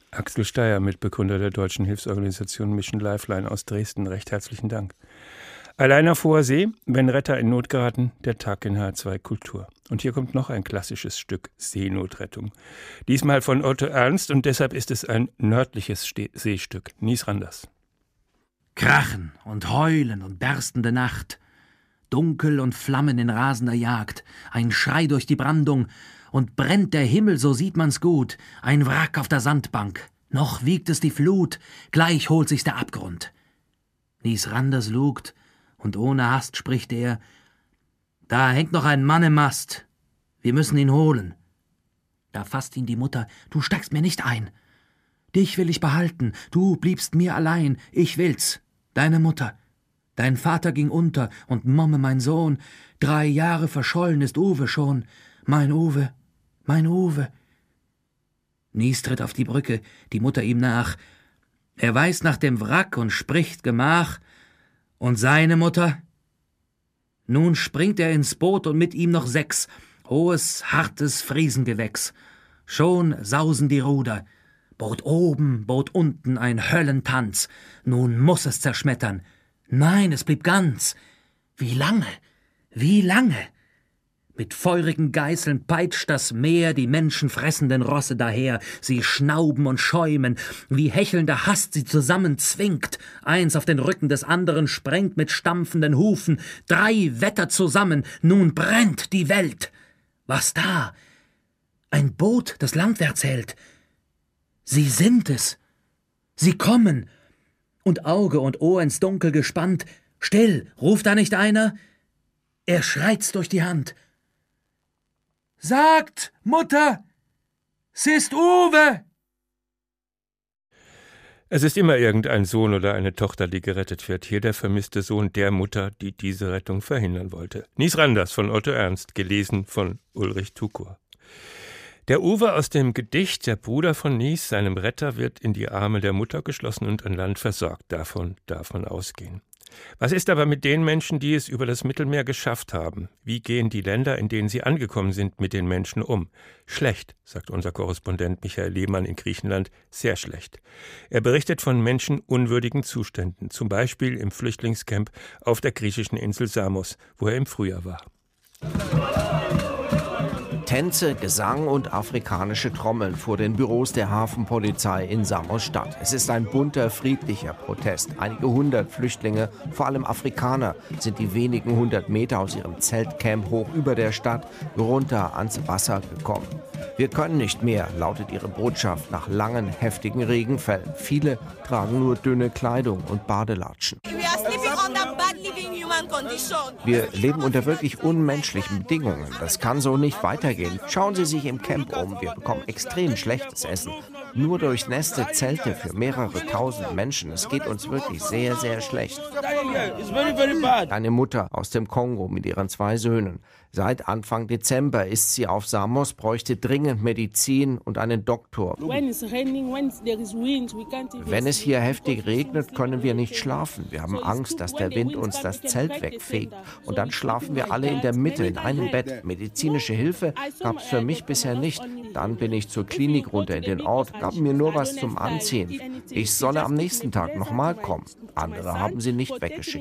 [SPEAKER 3] Axel Steyer, Mitbegründer der deutschen Hilfsorganisation Mission Lifeline aus Dresden. Recht herzlichen Dank. Allein auf hoher See, wenn Retter in Not geraten, der Tag in H R zwei Kultur. Und hier kommt noch ein klassisches Stück Seenotrettung. Diesmal von Otto Ernst und deshalb ist es ein nördliches Ste- Seestück. Nies Randers.
[SPEAKER 20] Krachen und Heulen und berstende Nacht, Dunkel und Flammen in rasender Jagd, ein Schrei durch die Brandung, und brennt der Himmel, so sieht man's gut, ein Wrack auf der Sandbank, noch wiegt es die Flut, gleich holt sich's der Abgrund. Nies Randers lugt, und ohne Hast spricht er: »Da hängt noch ein Mann im Mast, wir müssen ihn holen.« Da fasst ihn die Mutter: »Du steigst mir nicht ein. Dich will ich behalten, du bliebst mir allein, ich will's, deine Mutter. Dein Vater ging unter, und Momme, mein Sohn, drei Jahre verschollen ist Uwe schon, mein Uwe, mein Uwe.« Nies tritt auf die Brücke, die Mutter ihm nach. Er weist nach dem Wrack und spricht Gemach. Und seine Mutter? Nun springt er ins Boot und mit ihm noch sechs, hohes, hartes Friesengewächs. Schon sausen die Ruder. Boot oben, Boot unten, ein Höllentanz. Nun muß es zerschmettern. Nein, es blieb ganz. Wie lange, wie lange? Mit feurigen Geißeln peitscht das Meer die menschenfressenden Rosse daher. Sie schnauben und schäumen, wie hechelnder Hast sie zusammenzwingt. Eins auf den Rücken des anderen sprengt mit stampfenden Hufen. Drei Wetter zusammen, nun brennt die Welt. Was da? Ein Boot, das landwärts hält. Sie sind es. Sie kommen. Und Auge und Ohr ins Dunkel gespannt. Still, ruft da nicht einer? Er schreit's durch die Hand. »Sagt, Mutter, es ist Uwe!«
[SPEAKER 3] Es ist immer irgendein Sohn oder eine Tochter, die gerettet wird. Hier der vermisste Sohn der Mutter, die diese Rettung verhindern wollte. Nies Randers von Otto Ernst, gelesen von Ulrich Tukur. Der Uwe aus dem Gedicht, der Bruder von Nies, seinem Retter, wird in die Arme der Mutter geschlossen und an Land versorgt. Davon darf man ausgehen. Was ist aber mit den Menschen, die es über das Mittelmeer geschafft haben? Wie gehen die Länder, in denen sie angekommen sind, mit den Menschen um? Schlecht, sagt unser Korrespondent Michael Lehmann in Griechenland, sehr schlecht. Er berichtet von menschenunwürdigen Zuständen, zum Beispiel im Flüchtlingscamp auf der griechischen Insel Samos, wo er im Frühjahr war.
[SPEAKER 21] Tänze, Gesang und afrikanische Trommeln vor den Büros der Hafenpolizei in Samos-Stadt. Es ist ein bunter, friedlicher Protest. Einige hundert Flüchtlinge, vor allem Afrikaner, sind die wenigen hundert Meter aus ihrem Zeltcamp hoch über der Stadt runter ans Wasser gekommen. Wir können nicht mehr, lautet ihre Botschaft nach langen, heftigen Regenfällen. Viele tragen nur dünne Kleidung und Badelatschen. Wir leben unter wirklich unmenschlichen Bedingungen. Das kann so nicht weitergehen. Schauen Sie sich im Camp um. Wir bekommen extrem schlechtes Essen. Nur durchnässte Zelte für mehrere tausend Menschen. Es geht uns wirklich sehr, sehr schlecht. Eine Mutter aus dem Kongo mit ihren zwei Söhnen. Seit Anfang Dezember ist sie auf Samos, bräuchte dringend Medizin und einen Doktor. Wenn es hier heftig regnet, können wir nicht schlafen. Wir haben Angst, dass der Wind uns das Zelt wegfegt. Und dann schlafen wir alle in der Mitte in einem Bett. Medizinische Hilfe gab es für mich bisher nicht. Dann bin ich zur Klinik runter in den Ort, gaben mir nur was zum Anziehen. Ich solle am nächsten Tag nochmal kommen. Andere haben sie nicht weggeschickt.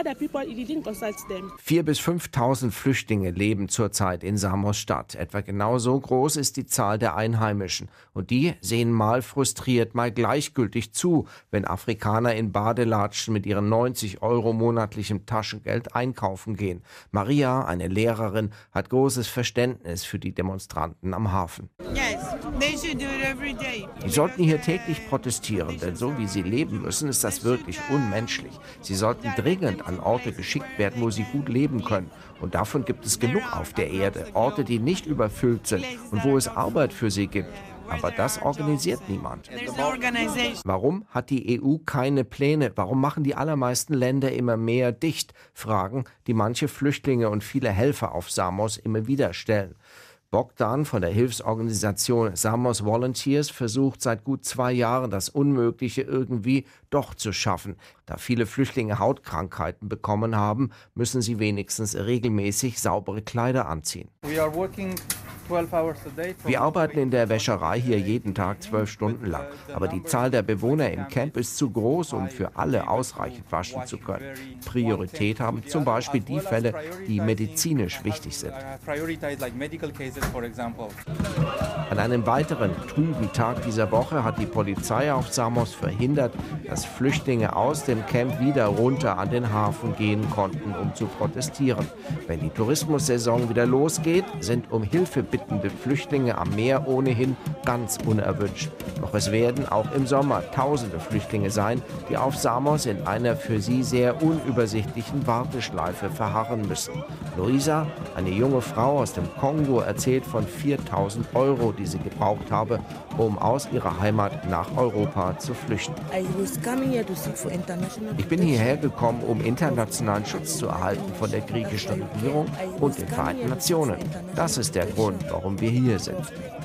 [SPEAKER 21] Vier bis fünftausend Flüchtlinge leben zurzeit in Samos-Stadt. Etwa genauso groß ist die Zahl der Einheimischen. Und die sehen mal frustriert, mal gleichgültig zu, wenn Afrikaner in Badelatschen mit ihren neunzig Euro monatlichem Taschengeld einkaufen gehen. Maria, eine Lehrerin, hat großes Verständnis für die Demonstranten am Hafen. Die sollten hier täglich protestieren, denn so wie sie leben müssen, ist das wirklich unmenschlich. Sie sollten dringend an Orte geschickt werden, wo sie gut leben können. Und davon gibt es genug auf der Erde. Orte, die nicht überfüllt sind und wo es Arbeit für sie gibt. Aber das organisiert niemand. Warum hat die E U keine Pläne? Warum machen die allermeisten Länder immer mehr dicht? Fragen, die manche Flüchtlinge und viele Helfer auf Samos immer wieder stellen. Bogdan von der Hilfsorganisation Samos Volunteers versucht seit gut zwei Jahren, das Unmögliche irgendwie doch zu schaffen. Da viele Flüchtlinge Hautkrankheiten bekommen haben, müssen sie wenigstens regelmäßig saubere Kleider anziehen. Wir arbeiten in der Wäscherei hier jeden Tag zwölf Stunden lang. Aber die Zahl der Bewohner im Camp ist zu groß, um für alle ausreichend waschen zu können. Priorität haben zum Beispiel die Fälle, die medizinisch wichtig sind. An einem weiteren trüben Tag dieser Woche hat die Polizei auf Samos verhindert, dass Flüchtlinge aus dem Camp wieder runter an den Hafen gehen konnten, um zu protestieren. Wenn die Tourismussaison wieder losgeht, sind um Hilfe bittende Flüchtlinge am Meer ohnehin ganz unerwünscht. Doch es werden auch im Sommer tausende Flüchtlinge sein, die auf Samos in einer für sie sehr unübersichtlichen Warteschleife verharren müssen. Luisa, eine junge Frau aus dem Kongo, erzählt von viertausend Euro, die sie gebraucht habe, um aus ihrer Heimat nach Europa zu flüchten. Ich bin hierher gekommen, um internationalen Schutz zu erhalten von der griechischen Regierung und den Vereinten Nationen. Das ist der Grund, warum wir hier sind.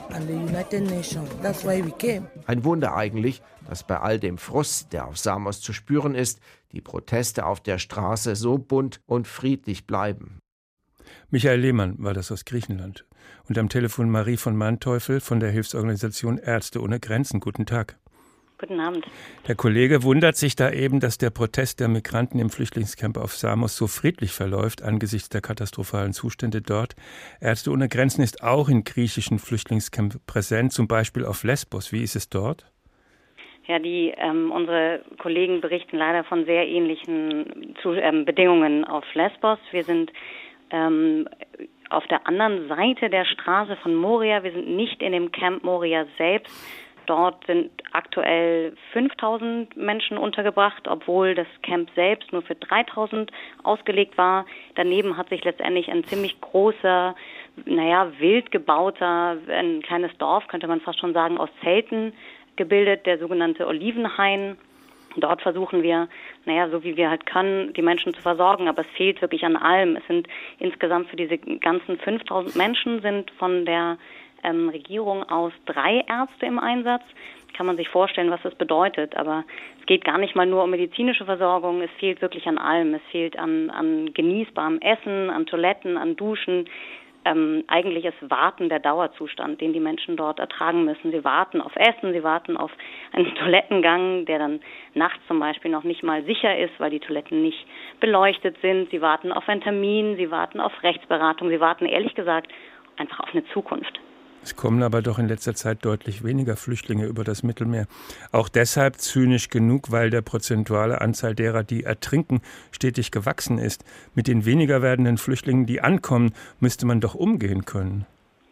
[SPEAKER 21] Ein Wunder eigentlich, dass bei all dem Frust, der auf Samos zu spüren ist, die Proteste auf der Straße so bunt und friedlich bleiben.
[SPEAKER 3] Michael Lehmann war das aus Griechenland. Und am Telefon Marie von Manteuffel von der Hilfsorganisation Ärzte ohne Grenzen. Guten Tag.
[SPEAKER 1] Guten Abend.
[SPEAKER 3] Der Kollege wundert sich da eben, dass der Protest der Migranten im Flüchtlingscamp auf Samos so friedlich verläuft angesichts der katastrophalen Zustände dort. Ärzte ohne Grenzen ist auch in griechischen Flüchtlingscamps präsent, zum Beispiel auf Lesbos. Wie ist es dort?
[SPEAKER 1] Ja, die ähm, unsere Kollegen berichten leider von sehr ähnlichen zu, ähm, Bedingungen auf Lesbos. Wir sind ähm, auf der anderen Seite der Straße von Moria. Wir sind nicht in dem Camp Moria selbst. Dort sind aktuell fünftausend Menschen untergebracht, obwohl das Camp selbst nur für dreitausend ausgelegt war. Daneben hat sich letztendlich ein ziemlich großer, naja, wild gebauter, ein kleines Dorf, könnte man fast schon sagen, aus Zelten gebildet, der sogenannte Olivenhain. Dort versuchen wir, naja, so wie wir halt können, die Menschen zu versorgen, aber es fehlt wirklich an allem. Es sind insgesamt für diese ganzen fünftausend Menschen sind von der ähm, Regierung aus drei Ärzte im Einsatz. Kann man sich vorstellen, was das bedeutet, aber es geht gar nicht mal nur um medizinische Versorgung, es fehlt wirklich an allem. Es fehlt an, an genießbarem Essen, an Toiletten, an Duschen. Ähm, eigentlich ist Warten der Dauerzustand, den die Menschen dort ertragen müssen. Sie warten auf Essen, sie warten auf einen Toilettengang, der dann nachts zum Beispiel noch nicht mal sicher ist, weil die Toiletten nicht beleuchtet sind. Sie warten auf einen Termin, sie warten auf Rechtsberatung, sie warten ehrlich gesagt einfach auf eine Zukunft.
[SPEAKER 3] Es kommen aber doch in letzter Zeit deutlich weniger Flüchtlinge über das Mittelmeer. Auch deshalb zynisch genug, weil der prozentuale Anzahl derer, die ertrinken, stetig gewachsen ist. Mit den weniger werdenden Flüchtlingen, die ankommen, müsste man doch umgehen können.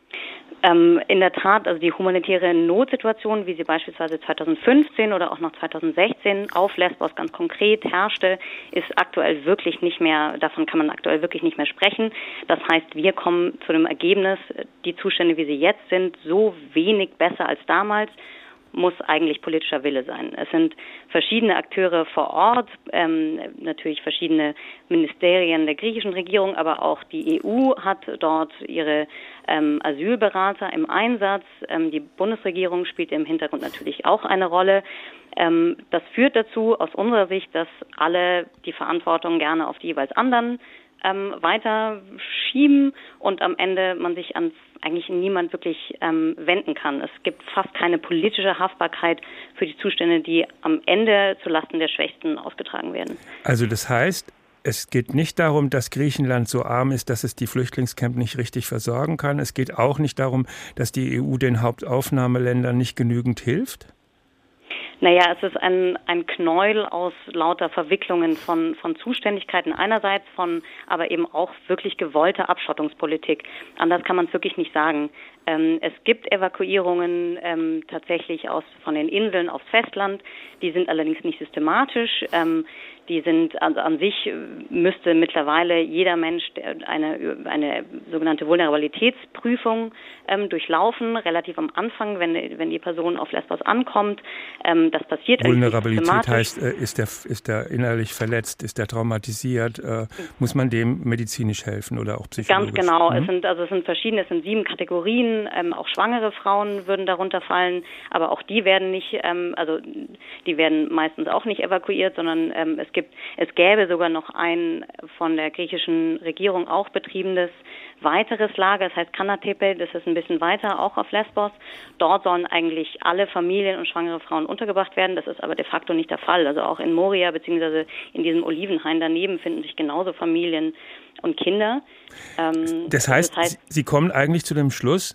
[SPEAKER 1] Ähm, in der Tat, also die humanitäre Notsituation, wie sie beispielsweise zweitausendfünfzehn oder auch noch zweitausendsechzehn auf Lesbos ganz konkret herrschte, ist aktuell wirklich nicht mehr, davon kann man aktuell wirklich nicht mehr sprechen. Das heißt, wir kommen zu dem Ergebnis, die Zustände, wie sie jetzt sind, so wenig besser als damals, muss eigentlich politischer Wille sein. Es sind verschiedene Akteure vor Ort, ähm, natürlich verschiedene Ministerien der griechischen Regierung, aber auch die E U hat dort ihre ähm, Asylberater im Einsatz. Ähm, die Bundesregierung spielt im Hintergrund natürlich auch eine Rolle. Ähm, das führt dazu, aus unserer Sicht, dass alle die Verantwortung gerne auf die jeweils anderen ähm, weiter schieben und am Ende man sich an eigentlich niemand wirklich ähm, wenden kann. Es gibt fast keine politische Haftbarkeit für die Zustände, die am Ende zulasten der Schwächsten ausgetragen werden.
[SPEAKER 3] Also das heißt, es geht nicht darum, dass Griechenland so arm ist, dass es die Flüchtlingscamp nicht richtig versorgen kann. Es geht auch nicht darum, dass die E U den Hauptaufnahmeländern nicht genügend hilft?
[SPEAKER 1] Naja, es ist ein, ein Knäuel aus lauter Verwicklungen von, von Zuständigkeiten einerseits, von aber eben auch wirklich gewollter Abschottungspolitik. Anders kann man es wirklich nicht sagen. Ähm, es gibt Evakuierungen ähm, tatsächlich aus von den Inseln aufs Festland. Die sind allerdings nicht systematisch. Ähm, die sind also an sich müsste mittlerweile jeder Mensch eine eine sogenannte Vulnerabilitätsprüfung ähm, durchlaufen, relativ am Anfang, wenn wenn die Person auf Lesbos ankommt. Ähm, das passiert.
[SPEAKER 3] Vulnerabilität heißt, äh, ist der ist der innerlich verletzt, ist der traumatisiert? Äh, muss man dem medizinisch helfen oder auch psychologisch?
[SPEAKER 1] Ganz genau.
[SPEAKER 3] Mhm.
[SPEAKER 1] Es sind also es sind verschiedene, es sind sieben Kategorien. Frauen, ähm, auch schwangere Frauen würden darunter fallen, aber auch die werden nicht, ähm, also die werden meistens auch nicht evakuiert, sondern ähm, es gibt, es gäbe sogar noch ein von der griechischen Regierung auch betriebenes weiteres Lager, das heißt Kanatepe, das ist ein bisschen weiter, auch auf Lesbos. Dort sollen eigentlich alle Familien und schwangere Frauen untergebracht werden. Das ist aber de facto nicht der Fall. Also auch in Moria bzw. in diesem Olivenhain daneben finden sich genauso Familien und Kinder. Ähm,
[SPEAKER 3] das heißt,
[SPEAKER 1] das heißt,
[SPEAKER 3] Sie kommen eigentlich zu dem Schluss,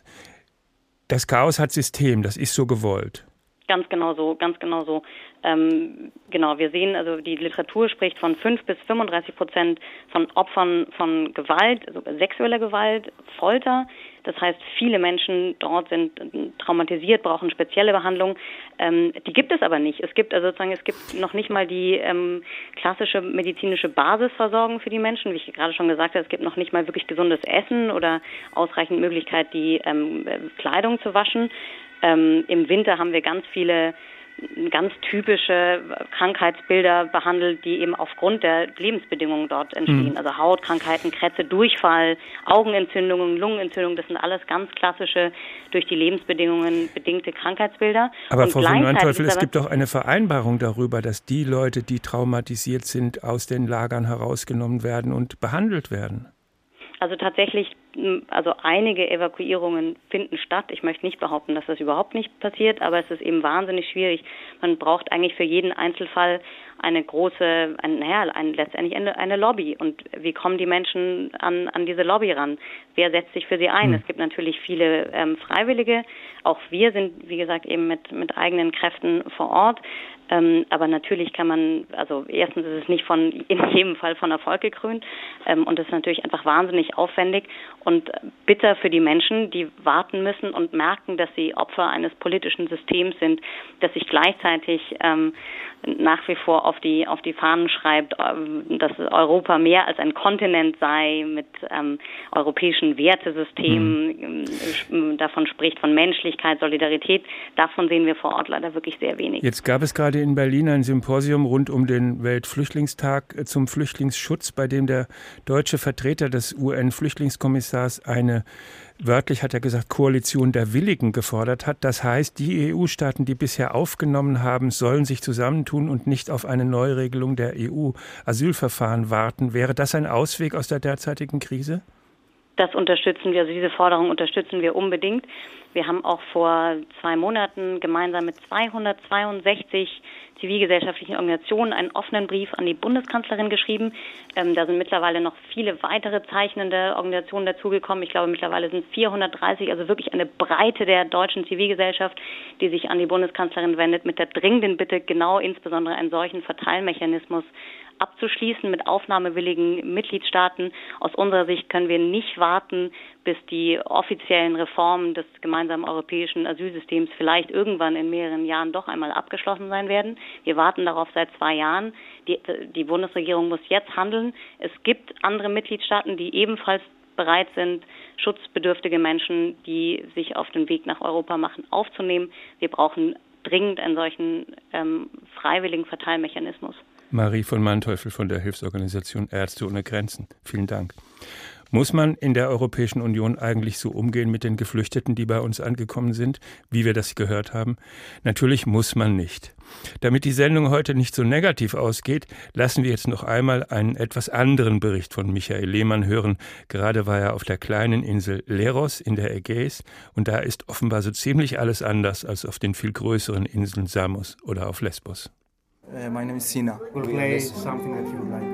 [SPEAKER 3] das Chaos hat System, das ist so gewollt.
[SPEAKER 1] Ganz genau so, ganz genau so. Ähm, genau, wir sehen, also die Literatur spricht von fünf bis fünfunddreißig Prozent von Opfern von Gewalt, also sexueller Gewalt, Folter. Das heißt, viele Menschen dort sind traumatisiert, brauchen spezielle Behandlung. Ähm, die gibt es aber nicht. Es gibt also sozusagen, es gibt noch nicht mal die ähm, klassische medizinische Basisversorgung für die Menschen. Wie ich gerade schon gesagt habe, es gibt noch nicht mal wirklich gesundes Essen oder ausreichend Möglichkeit, die ähm, Kleidung zu waschen. Ähm, Im Winter haben wir ganz viele ganz typische Krankheitsbilder behandelt, die eben aufgrund der Lebensbedingungen dort entstehen. Mhm. Also Hautkrankheiten, Krätze, Durchfall, Augenentzündungen, Lungenentzündungen, das sind alles ganz klassische, durch die Lebensbedingungen bedingte Krankheitsbilder.
[SPEAKER 3] Aber
[SPEAKER 1] Und
[SPEAKER 3] Frau von Manteuffel, es gibt doch eine Vereinbarung darüber, dass die Leute, die traumatisiert sind, aus den Lagern herausgenommen werden und behandelt werden.
[SPEAKER 1] Also tatsächlich, also einige Evakuierungen finden statt. Ich möchte nicht behaupten, dass das überhaupt nicht passiert, aber es ist eben wahnsinnig schwierig. Man braucht eigentlich für jeden Einzelfall eine große, ein, naja, ein, letztendlich eine, eine Lobby. Und wie kommen die Menschen an, an diese Lobby ran? Wer setzt sich für sie ein? Mhm. Es gibt natürlich viele ähm, Freiwillige. Auch wir sind, wie gesagt, eben mit, mit eigenen Kräften vor Ort. Ähm, aber natürlich kann man, also erstens ist es nicht von in jedem Fall von Erfolg gekrönt ähm, und es ist natürlich einfach wahnsinnig aufwendig und bitter für die Menschen, die warten müssen und merken, dass sie Opfer eines politischen Systems sind, das sich gleichzeitig ähm, nach wie vor auf die auf die Fahnen schreibt, ähm, dass Europa mehr als ein Kontinent sei mit ähm, europäischen Wertesystemen, mhm. davon spricht von Menschlichkeit, Solidarität. Davon sehen wir vor Ort leider wirklich sehr wenig.
[SPEAKER 3] Jetzt gab es gerade in Berlin ein Symposium rund um den Weltflüchtlingstag zum Flüchtlingsschutz, bei dem der deutsche Vertreter des U N-Flüchtlingskommissars eine, wörtlich hat er gesagt, Koalition der Willigen gefordert hat. Das heißt, die E U-Staaten, die bisher aufgenommen haben, sollen sich zusammentun und nicht auf eine Neuregelung der E U-Asylverfahren warten. Wäre das ein Ausweg aus der derzeitigen Krise?
[SPEAKER 1] Das unterstützen wir, also diese Forderung unterstützen wir unbedingt. Wir haben auch vor zwei Monaten gemeinsam mit zweihundertzweiundsechzig zivilgesellschaftlichen Organisationen einen offenen Brief an die Bundeskanzlerin geschrieben. Ähm, da sind mittlerweile noch viele weitere zeichnende Organisationen dazugekommen. Ich glaube, mittlerweile sind es vierhundertdreißig, also wirklich eine Breite der deutschen Zivilgesellschaft, die sich an die Bundeskanzlerin wendet, mit der dringenden Bitte, genau insbesondere einen solchen Verteilmechanismus abzuschließen mit aufnahmewilligen Mitgliedstaaten. Aus unserer Sicht können wir nicht warten, bis die offiziellen Reformen des gemeinsamen europäischen Asylsystems vielleicht irgendwann in mehreren Jahren doch einmal abgeschlossen sein werden. Wir warten darauf seit zwei Jahren. Die, die Bundesregierung muss jetzt handeln. Es gibt andere Mitgliedstaaten, die ebenfalls bereit sind, schutzbedürftige Menschen, die sich auf den Weg nach Europa machen, aufzunehmen. Wir brauchen dringend einen solchen ähm, freiwilligen Verteilmechanismus.
[SPEAKER 3] Marie von Manteuffel von der Hilfsorganisation Ärzte ohne Grenzen. Vielen Dank. Muss man in der Europäischen Union eigentlich so umgehen mit den Geflüchteten, die bei uns angekommen sind, wie wir das gehört haben? Natürlich muss man nicht. Damit die Sendung heute nicht so negativ ausgeht, lassen wir jetzt noch einmal einen etwas anderen Bericht von Michael Lehmann hören. Gerade war er auf der kleinen Insel Leros in der Ägäis und da ist offenbar so ziemlich alles anders als auf den viel größeren Inseln Samos oder auf Lesbos.
[SPEAKER 2] Uh, my name is Sina. We'll play something that you like.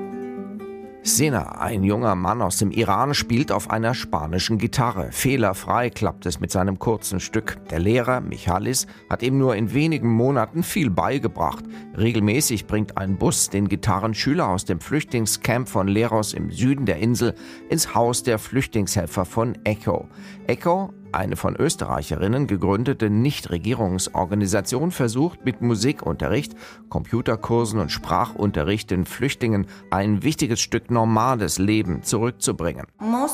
[SPEAKER 21] Sina, ein junger Mann aus dem Iran, spielt auf einer spanischen Gitarre. Fehlerfrei klappt es mit seinem kurzen Stück. Der Lehrer, Michalis, hat ihm nur in wenigen Monaten viel beigebracht. Regelmäßig bringt ein Bus den Gitarrenschüler aus dem Flüchtlingscamp von Leros im Süden der Insel ins Haus der Flüchtlingshelfer von ECHO. ECHO, eine von Österreicherinnen gegründete Nichtregierungsorganisation, versucht mit Musikunterricht, Computerkursen und Sprachunterricht den Flüchtlingen ein wichtiges Stück normales Leben zurückzubringen.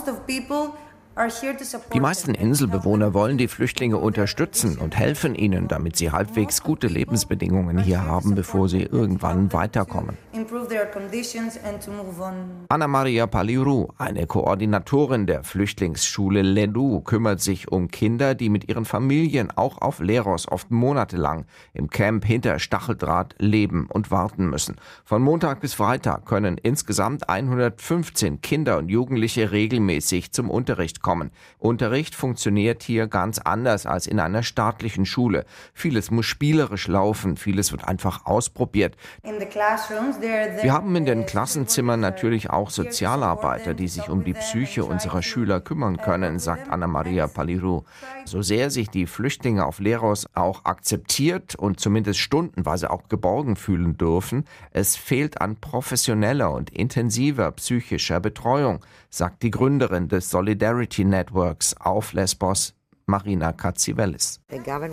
[SPEAKER 21] Die meisten Inselbewohner wollen die Flüchtlinge unterstützen und helfen ihnen, damit sie halbwegs gute Lebensbedingungen hier haben, bevor sie irgendwann weiterkommen. Anna Maria Paliru, eine Koordinatorin der Flüchtlingsschule Ledu, kümmert sich um Kinder, die mit ihren Familien auch auf Leros oft monatelang im Camp hinter Stacheldraht leben und warten müssen. Von Montag bis Freitag können insgesamt hundertfünfzehn Kinder und Jugendliche regelmäßig zum Unterricht kommen. Unterricht funktioniert hier ganz anders als in einer staatlichen Schule. Vieles muss spielerisch laufen, vieles wird einfach ausprobiert. Wir haben in den Klassenzimmern natürlich auch Sozialarbeiter, die sich um die Psyche unserer Schüler kümmern können, sagt Anna Maria Paliru. So sehr sich die Flüchtlinge auf Leros auch akzeptiert und zumindest stundenweise auch geborgen fühlen dürfen, es fehlt an professioneller und intensiver psychischer Betreuung, sagt die Gründerin des Solidarity Networks auf Lesbos, Marina Katsivelis.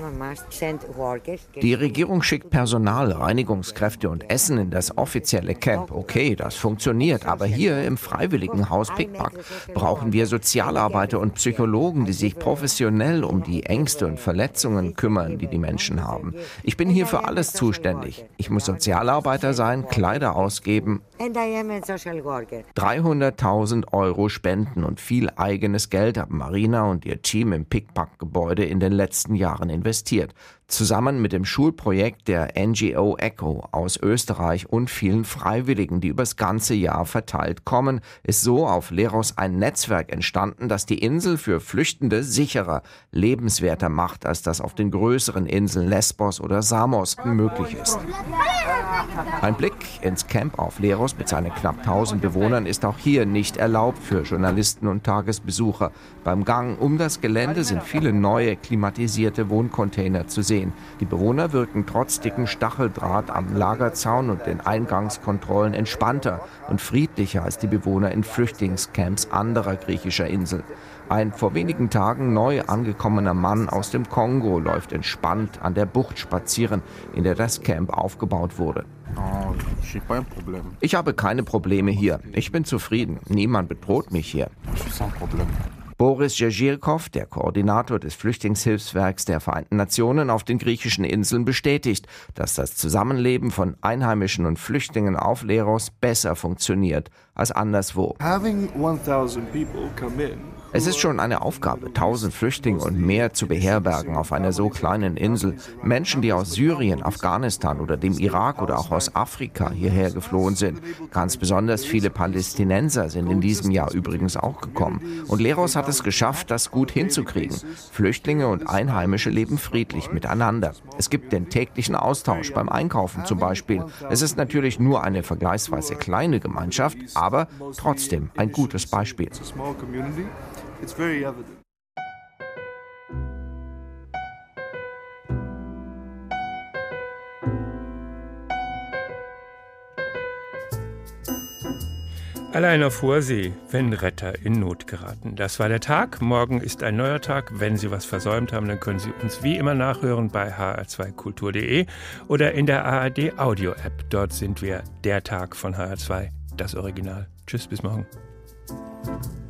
[SPEAKER 21] Die Regierung schickt Personal, Reinigungskräfte und Essen in das offizielle Camp. Okay, das funktioniert, aber hier im Freiwilligenhaus Pikpak brauchen wir Sozialarbeiter und Psychologen, die sich professionell um die Ängste und Verletzungen kümmern, die die Menschen haben. Ich bin hier für alles zuständig. Ich muss Sozialarbeiter sein, Kleider ausgeben, dreihunderttausend Euro Spenden und viel eigenes Geld haben Marina und ihr Team im Pikpak-Gebäude in den letzten Jahren investiert. Zusammen mit dem Schulprojekt der N G O Echo aus Österreich und vielen Freiwilligen, die übers ganze Jahr verteilt kommen, ist so auf Leros ein Netzwerk entstanden, das die Insel für Flüchtende sicherer, lebenswerter macht, als das auf den größeren Inseln Lesbos oder Samos möglich ist. Ein Blick ins Camp auf Leros mit seinen knapp tausend Bewohnern ist auch hier nicht erlaubt für Journalisten und Tagesbesucher. Beim Gang um das Gelände sind viele neue klimatisierte Wohncontainer zu sehen. Die Bewohner wirken trotz dicken Stacheldraht am Lagerzaun und den Eingangskontrollen entspannter und friedlicher als die Bewohner in Flüchtlingscamps anderer griechischer Inseln. Ein vor wenigen Tagen neu angekommener Mann aus dem Kongo läuft entspannt an der Bucht spazieren, in der das Camp aufgebaut wurde. Ich habe keine Probleme hier. Ich bin zufrieden. Niemand bedroht mich hier. Boris Jezirkov, der Koordinator des Flüchtlingshilfswerks der Vereinten Nationen auf den griechischen Inseln, bestätigt, dass das Zusammenleben von Einheimischen und Flüchtlingen auf Leros besser funktioniert als anderswo. Es ist schon eine Aufgabe, tausend Flüchtlinge und mehr zu beherbergen auf einer so kleinen Insel. Menschen, die aus Syrien, Afghanistan oder dem Irak oder auch aus Afrika hierher geflohen sind. Ganz besonders viele Palästinenser sind in diesem Jahr übrigens auch gekommen. Und Leros hat es geschafft, das gut hinzukriegen. Flüchtlinge und Einheimische leben friedlich miteinander. Es gibt den täglichen Austausch beim Einkaufen zum Beispiel. Es ist natürlich nur eine vergleichsweise kleine Gemeinschaft, aber trotzdem ein gutes Beispiel.
[SPEAKER 2] It's very evident.
[SPEAKER 3] Allein auf hoher See, wenn Retter in Not geraten. Das war der Tag. Morgen ist ein neuer Tag. Wenn Sie was versäumt haben, dann können Sie uns wie immer nachhören bei h r zwei kultur punkt d e oder in der A R D Audio App. Dort sind wir der Tag von H R zwei, das Original. Tschüss, bis morgen.